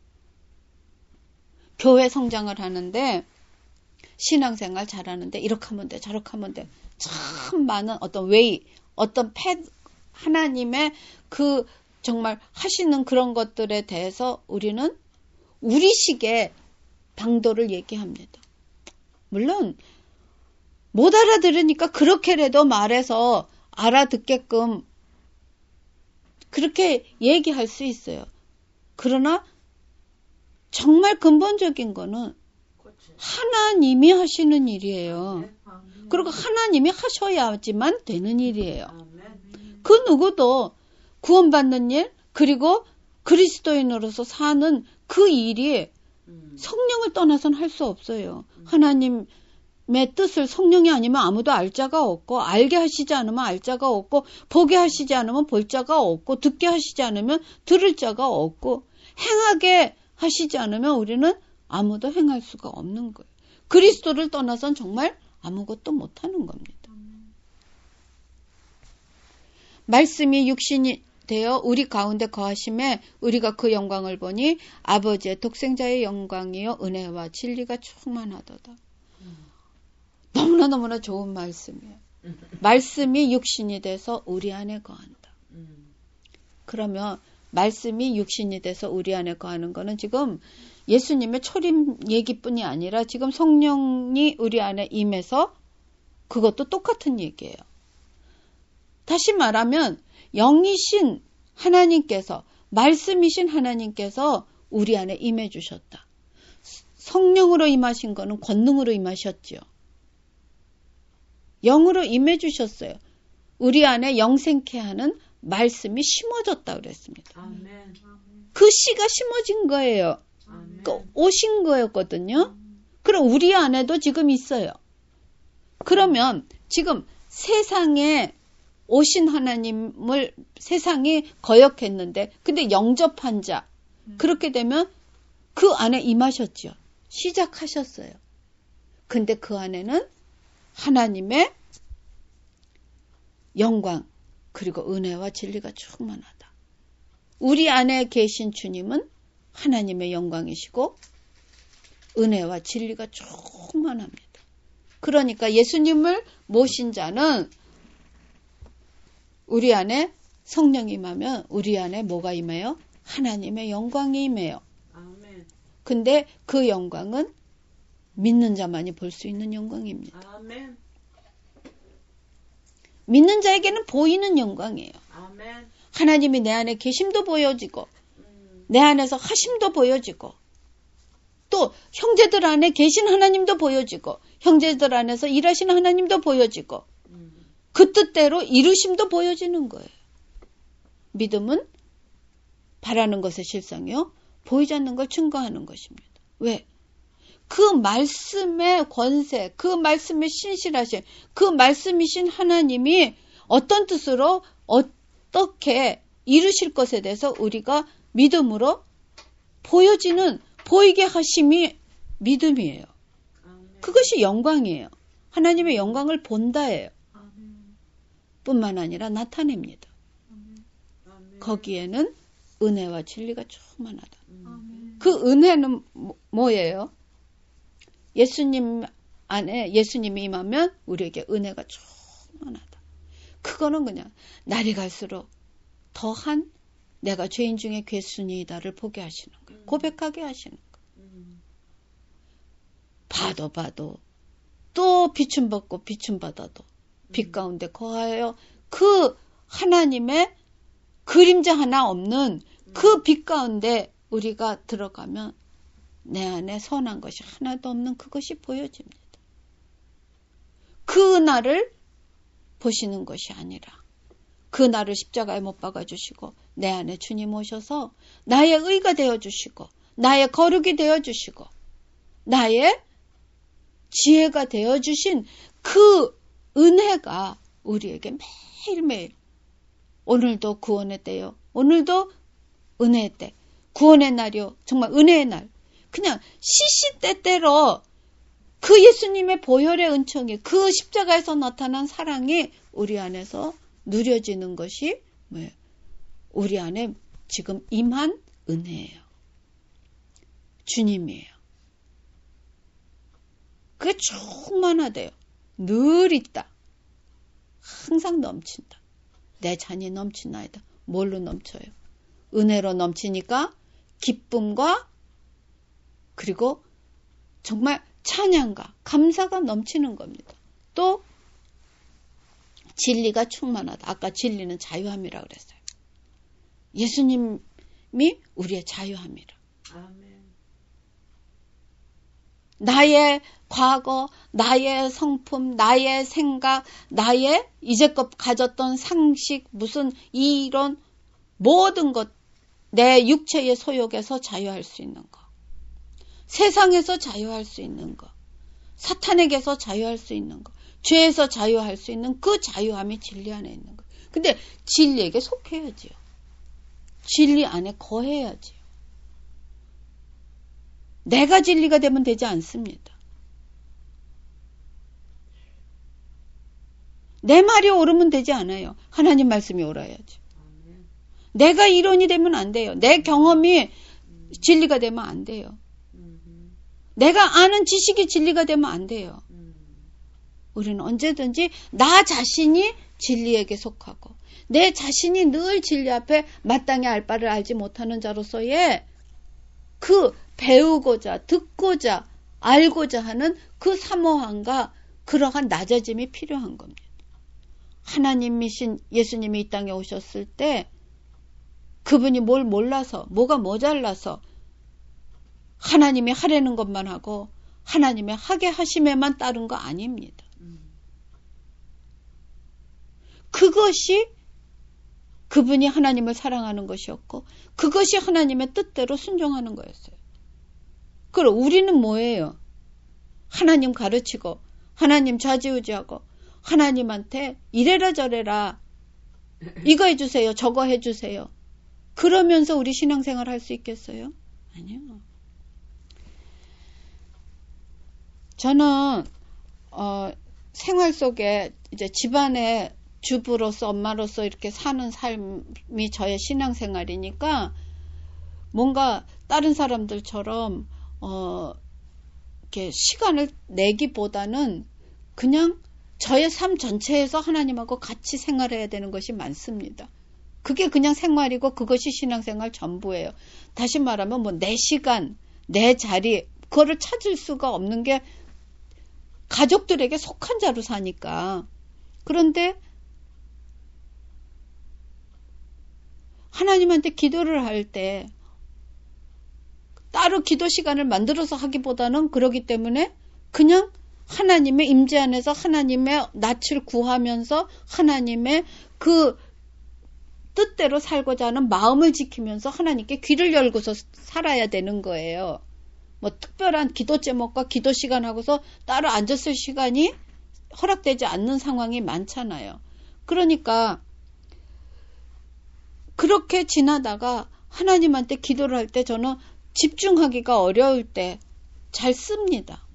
교회 성장을 하는데 신앙생활 잘하는데 이렇게 하면 돼 저렇게 하면 돼 참 많은 어떤 웨이 어떤 패 하나님의 그 정말 하시는 그런 것들에 대해서 우리는 우리식의 방도를 얘기합니다. 물론 못 알아들으니까 그렇게라도 말해서 알아듣게끔 그렇게 얘기할 수 있어요. 그러나 정말 근본적인 거는 하나님이 하시는 일이에요. 그리고 하나님이 하셔야지만 되는 일이에요. 그 누구도 구원받는 일 그리고 그리스도인으로서 사는 그 일이 성령을 떠나서는 할 수 없어요. 하나님의 뜻을 성령이 아니면 아무도 알 자가 없고 알게 하시지 않으면 알 자가 없고 보게 하시지 않으면 볼 자가 없고 듣게 하시지 않으면 들을 자가 없고 행하게 하시지 않으면 우리는 아무도 행할 수가 없는 거예요. 그리스도를 떠나선 정말 아무것도 못하는 겁니다. 말씀이 육신이 되어 우리 가운데 거하심에 우리가 그 영광을 보니 아버지의 독생자의 영광이요 은혜와 진리가 충만하도다. 너무나 너무나 좋은 말씀이에요. 말씀이 육신이 돼서 우리 안에 거한다. 그러면 말씀이 육신이 돼서 우리 안에 거하는 거는 지금 예수님의 초림 얘기뿐이 아니라 지금 성령이 우리 안에 임해서 그것도 똑같은 얘기예요. 다시 말하면 영이신 하나님께서 말씀이신 하나님께서 우리 안에 임해 주셨다. 성령으로 임하신 거는 권능으로 임하셨죠. 영으로 임해 주셨어요. 우리 안에 영생케 하는 말씀이 심어졌다 그랬습니다. 아멘. 그 씨가 심어진 거예요. 아멘. 그 오신 거였거든요. 그럼 우리 안에도 지금 있어요. 그러면 지금 세상에 오신 하나님을 세상이 거역했는데 근데 영접한 자 그렇게 되면 그 안에 임하셨죠. 시작하셨어요. 근데 그 안에는 하나님의 영광 그리고 은혜와 진리가 충만하다. 우리 안에 계신 주님은 하나님의 영광이시고 은혜와 진리가 충만합니다. 그러니까 예수님을 모신 자는 우리 안에 성령이 임하면 우리 안에 뭐가 임해요? 하나님의 영광이 임해요. 아멘. 근데 그 영광은 믿는 자만이 볼 수 있는 영광입니다. 아멘. 믿는 자에게는 보이는 영광이에요. 아멘. 하나님이 내 안에 계심도 보여지고 음. 내 안에서 하심도 보여지고 또 형제들 안에 계신 하나님도 보여지고 형제들 안에서 일하시는 하나님도 보여지고 음. 그 뜻대로 이루심도 보여지는 거예요. 믿음은 바라는 것의 실상이요 보이지 않는 걸 증거하는 것입니다. 왜? 그 말씀의 권세, 그 말씀의 신실하신, 그 말씀이신 하나님이 어떤 뜻으로 어떻게 이루실 것에 대해서 우리가 믿음으로 보여지는, 보이게 하심이 믿음이에요. 아멘. 그것이 영광이에요. 하나님의 영광을 본다예요. 아멘. 뿐만 아니라 나타냅니다. 아멘. 거기에는 은혜와 진리가 충만하다. 아멘. 그 은혜는 뭐- 뭐예요? 예수님 안에 예수님이 임하면 우리에게 은혜가 충만하다. 그거는 그냥 날이 갈수록 더한 내가 죄인 중에 괴순이다를 보게 하시는 거예요. 음. 고백하게 하시는 거예요. 음. 봐도 봐도 또 빛은 받고 빛은 받아도 빛 음. 가운데 거하여 그 하나님의 그림자 하나 없는 그 빛 가운데 우리가 들어가면 내 안에 선한 것이 하나도 없는 그것이 보여집니다. 그 나를 보시는 것이 아니라 그 나를 십자가에 못 박아주시고 내 안에 주님 오셔서 나의 의가 되어주시고 나의 거룩이 되어주시고 나의 지혜가 되어주신 그 은혜가 우리에게 매일매일 오늘도 구원의 때요. 오늘도 은혜의 때. 구원의 날이요. 정말 은혜의 날. 그냥 시시때때로 그 예수님의 보혈의 은총이 그 십자가에서 나타난 사랑이 우리 안에서 누려지는 것이 뭐예요? 우리 안에 지금 임한 은혜예요. 주님이에요. 그게 충만하대요. 늘 있다. 항상 넘친다. 내 잔이 넘치나이다. 뭘로 넘쳐요? 은혜로 넘치니까 기쁨과 그리고 정말 찬양과 감사가 넘치는 겁니다. 또 진리가 충만하다. 아까 진리는 자유함이라고 그랬어요. 예수님이 우리의 자유함이라. 아멘. 나의 과거, 나의 성품, 나의 생각, 나의 이제껏 가졌던 상식, 무슨 이런 모든 것, 내 육체의 소욕에서 자유할 수 있는 거. 세상에서 자유할 수 있는 거. 사탄에게서 자유할 수 있는 거. 죄에서 자유할 수 있는 그 자유함이 진리 안에 있는 거. 근데 진리에게 속해야지요. 진리 안에 거해야지요. 내가 진리가 되면 되지 않습니다. 내 말이 옳으면 되지 않아요. 하나님 말씀이 옳아야지. 내가 이론이 되면 안 돼요. 내 경험이 진리가 되면 안 돼요. 내가 아는 지식이 진리가 되면 안 돼요. 우리는 언제든지 나 자신이 진리에게 속하고 내 자신이 늘 진리 앞에 마땅히 알 바를 알지 못하는 자로서의 그 배우고자 듣고자 알고자 하는 그 사모함과 그러한 낮아짐이 필요한 겁니다. 하나님이신 예수님이 이 땅에 오셨을 때 그분이 뭘 몰라서 뭐가 모자라서 하나님이 하라는 것만 하고 하나님이 하게 하심에만 따른 거 아닙니다. 그것이 그분이 하나님을 사랑하는 것이었고 그것이 하나님의 뜻대로 순종하는 거였어요. 그럼 우리는 뭐예요? 하나님 가르치고 하나님 좌지우지하고 하나님한테 이래라 저래라 이거 해주세요 저거 해주세요. 그러면서 우리 신앙생활 할 수 있겠어요? 아니요. 저는 어, 생활 속에 이제 집안의 주부로서 엄마로서 이렇게 사는 삶이 저의 신앙생활이니까 뭔가 다른 사람들처럼 어, 이렇게 시간을 내기보다는 그냥 저의 삶 전체에서 하나님하고 같이 생활해야 되는 것이 많습니다. 그게 그냥 생활이고 그것이 신앙생활 전부예요. 다시 말하면 뭐 내 시간, 내 자리 그거를 찾을 수가 없는 게 가족들에게 속한 자로 사니까. 그런데 하나님한테 기도를 할 때 따로 기도 시간을 만들어서 하기보다는 그러기 때문에 그냥 하나님의 임재 안에서 하나님의 낯을 구하면서 하나님의 그 뜻대로 살고자 하는 마음을 지키면서 하나님께 귀를 열고서 살아야 되는 거예요. 뭐 특별한 기도 제목과 기도 시간 하고서 따로 앉았을 시간이 허락되지 않는 상황이 많잖아요. 그러니까 그렇게 지나다가 하나님한테 기도를 할 때 저는 집중하기가 어려울 때 잘 씁니다.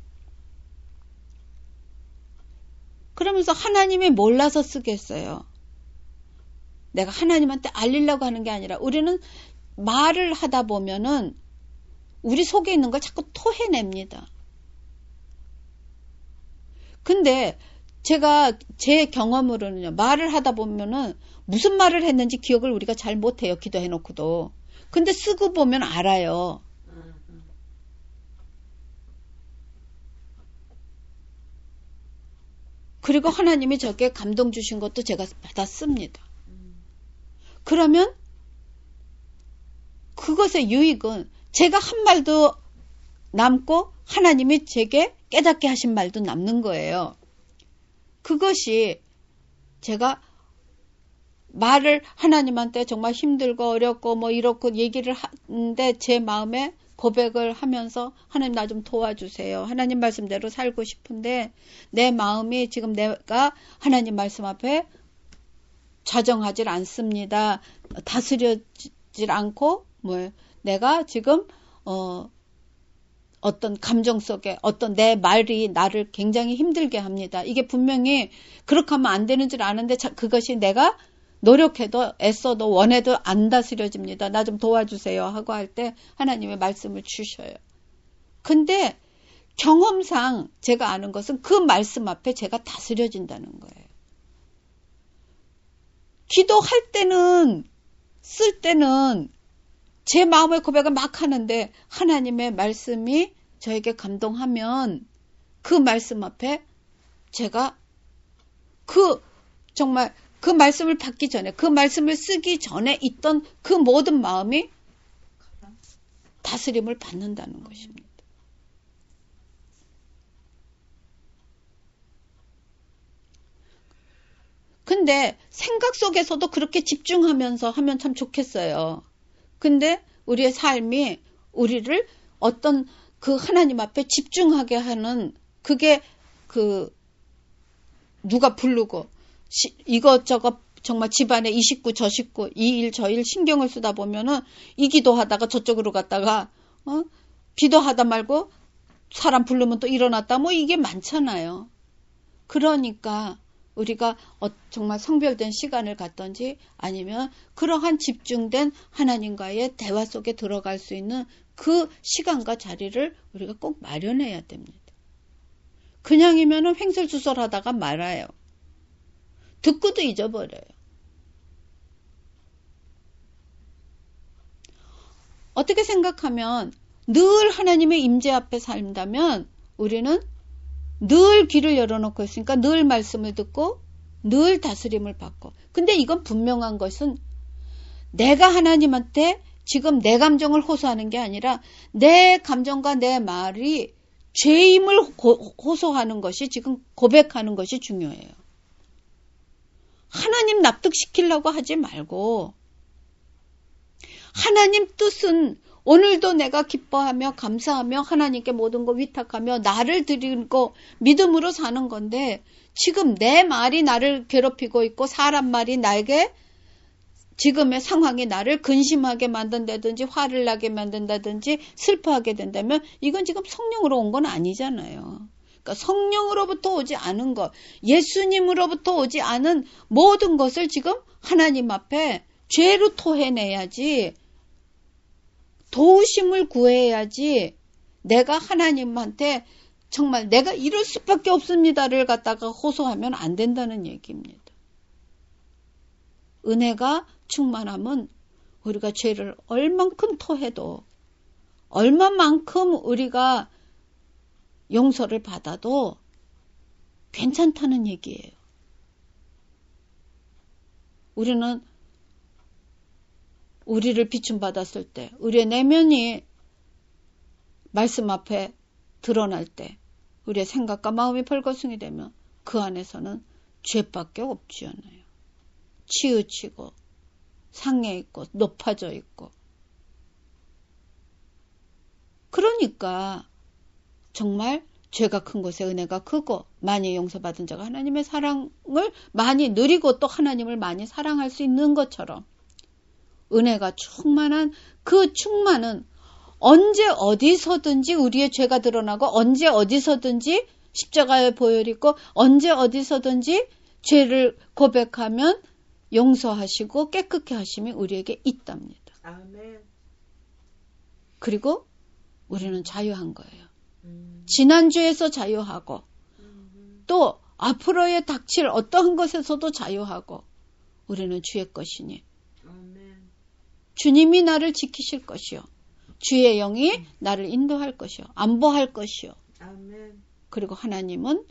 그러면서 하나님이 몰라서 쓰겠어요. 내가 하나님한테 알리려고 하는 게 아니라 우리는 말을 하다 보면은 우리 속에 있는 걸 자꾸 토해냅니다. 근데 제가 제 경험으로는요, 말을 하다 보면은 무슨 말을 했는지 기억을 우리가 잘 못해요. 기도해놓고도. 근데 쓰고 보면 알아요. 그리고 하나님이 저게 감동 주신 것도 제가 받았습니다. 그러면 그것의 유익은 제가 한 말도 남고 하나님이 제게 깨닫게 하신 말도 남는 거예요. 그것이 제가 말을 하나님한테 정말 힘들고 어렵고 뭐 이렇고 얘기를 하는데 제 마음에 고백을 하면서 하나님 나 좀 도와주세요. 하나님 말씀대로 살고 싶은데 내 마음이 지금 내가 하나님 말씀 앞에 좌정하질 않습니다. 다스려질 않고 뭐 내가 지금 어 어떤 감정 속에 어떤 내 말이 나를 굉장히 힘들게 합니다. 이게 분명히 그렇게 하면 안 되는 줄 아는데 자, 그것이 내가 노력해도 애써도 원해도 안 다스려집니다. 나 좀 도와주세요 하고 할 때 하나님의 말씀을 주셔요. 근데 경험상 제가 아는 것은 그 말씀 앞에 제가 다스려진다는 거예요. 기도할 때는, 쓸 때는 제 마음의 고백을 막 하는데 하나님의 말씀이 저에게 감동하면 그 말씀 앞에 제가 그 정말 그 말씀을 받기 전에, 그 말씀을 쓰기 전에 있던 그 모든 마음이 다스림을 받는다는 것입니다. 근데 생각 속에서도 그렇게 집중하면서 하면 참 좋겠어요. 근데 우리의 삶이 우리를 어떤 그 하나님 앞에 집중하게 하는 그게 그 누가 부르고 시, 이것저것 정말 집안에 이 식구 저 식구 이 일 저 일 신경을 쓰다 보면은 이 기도하다가 저쪽으로 갔다가 어? 기도하다 말고 사람 부르면 또 일어났다 뭐 이게 많잖아요. 그러니까 우리가 어, 정말 성별된 시간을 갖던지 아니면 그러한 집중된 하나님과의 대화 속에 들어갈 수 있는 그 시간과 자리를 우리가 꼭 마련해야 됩니다. 그냥이면은 횡설수설하다가 말아요. 듣고도 잊어버려요. 어떻게 생각하면 늘 하나님의 임재 앞에 산다면 우리는 늘 귀를 열어놓고 있으니까 늘 말씀을 듣고 늘 다스림을 받고. 근데 이건 분명한 것은 내가 하나님한테 지금 내 감정을 호소하는 게 아니라 내 감정과 내 말이 죄임을 고, 호소하는 것이 지금 고백하는 것이 중요해요. 하나님 납득시키려고 하지 말고 하나님 뜻은 오늘도 내가 기뻐하며 감사하며 하나님께 모든 거 위탁하며 나를 드리고 믿음으로 사는 건데 지금 내 말이 나를 괴롭히고 있고 사람 말이 나에게 지금의 상황이 나를 근심하게 만든다든지 화를 나게 만든다든지 슬퍼하게 된다면 이건 지금 성령으로 온 건 아니잖아요. 그러니까 성령으로부터 오지 않은 것, 예수님으로부터 오지 않은 모든 것을 지금 하나님 앞에 죄로 토해내야지, 도우심을 구해야지 내가 하나님한테 정말 내가 이럴 수밖에 없습니다를 갖다가 호소하면 안 된다는 얘기입니다. 은혜가 충만함은 우리가 죄를 얼만큼 토해도 얼마만큼 우리가 용서를 받아도 괜찮다는 얘기예요. 우리는 우리를 비춤받았을 때, 우리의 내면이 말씀 앞에 드러날 때, 우리의 생각과 마음이 벌거숭이 되면 그 안에서는 죄밖에 없지않아요. 치우치고 상해 있고 높아져 있고. 그러니까 정말 죄가 큰 곳에 은혜가 크고 많이 용서받은 자가 하나님의 사랑을 많이 누리고 또 하나님을 많이 사랑할 수 있는 것처럼 은혜가 충만한 그 충만은 언제 어디서든지 우리의 죄가 드러나고 언제 어디서든지 십자가의 보혈이 있고 언제 어디서든지 죄를 고백하면 용서하시고 깨끗게 하심이 우리에게 있답니다. 아멘. 그리고 우리는 자유한 거예요. 음. 지난주에서 자유하고 음. 또 앞으로의 닥칠 어떠한 것에서도 자유하고 우리는 주의 것이니 아멘. 주님이 나를 지키실 것이요. 주의 영이 음. 나를 인도할 것이요. 안보할 것이요. 아멘. 그리고 하나님은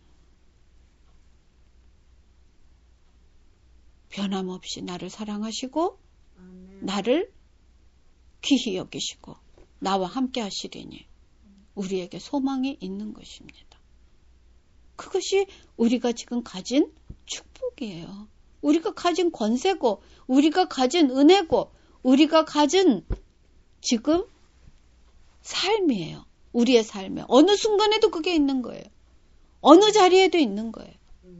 변함없이 나를 사랑하시고 아멘. 나를 귀히 여기시고 나와 함께 하시리니 우리에게 소망이 있는 것입니다. 그것이 우리가 지금 가진 축복이에요. 우리가 가진 권세고 우리가 가진 은혜고 우리가 가진 지금 삶이에요. 우리의 삶에 어느 순간에도 그게 있는 거예요. 어느 자리에도 있는 거예요.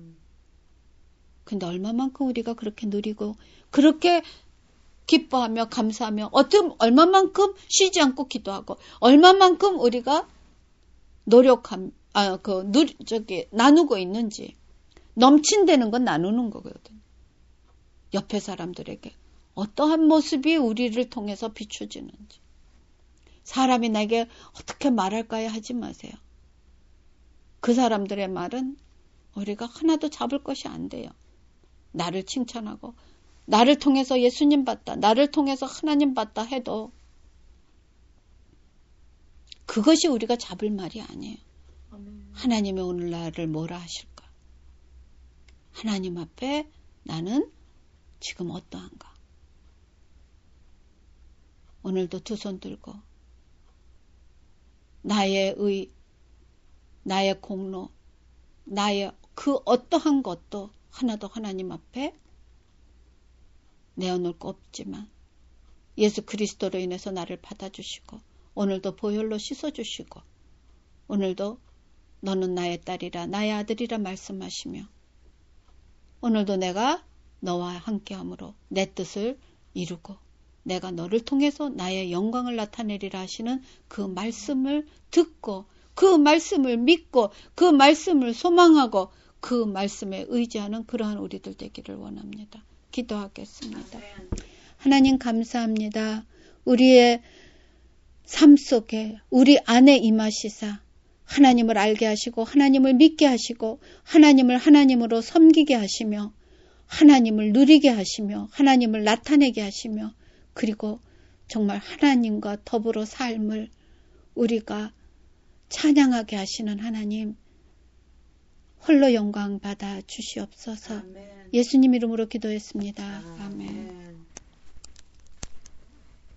근데 얼마만큼 우리가 그렇게 누리고 그렇게 기뻐하며 감사하며 어떤 얼마만큼 쉬지 않고 기도하고 얼마만큼 우리가 노력함 아 그 저기 나누고 있는지 넘친다는 건 나누는 거거든. 옆에 사람들에게 어떠한 모습이 우리를 통해서 비춰지는지. 사람이 나에게 어떻게 말할까요? 하지 마세요. 그 사람들의 말은 우리가 하나도 잡을 것이 안 돼요. 나를 칭찬하고 나를 통해서 예수님 봤다, 나를 통해서 하나님 봤다 해도 그것이 우리가 잡을 말이 아니에요. 아멘. 하나님이 오늘 나를 뭐라 하실까? 하나님 앞에 나는 지금 어떠한가? 오늘도 두 손 들고 나의 의, 나의 공로, 나의 그 어떠한 것도 하나도 하나님 앞에 내어놓을 거 없지만 예수 그리스도로 인해서 나를 받아주시고 오늘도 보혈로 씻어주시고 오늘도 너는 나의 딸이라 나의 아들이라 말씀하시며 오늘도 내가 너와 함께함으로 내 뜻을 이루고 내가 너를 통해서 나의 영광을 나타내리라 하시는 그 말씀을 듣고 그 말씀을 믿고 그 말씀을 소망하고 그 말씀에 의지하는 그러한 우리들 되기를 원합니다. 기도하겠습니다. 하나님 감사합니다. 우리의 삶 속에 우리 안에 임하시사 하나님을 알게 하시고 하나님을 믿게 하시고 하나님을 하나님으로 섬기게 하시며 하나님을 누리게 하시며 하나님을 나타내게 하시며 그리고 정말 하나님과 더불어 삶을 우리가 찬양하게 하시는 하나님 홀로 영광 받아 주시옵소서. 아멘. 예수님 이름으로 기도했습니다. 아멘.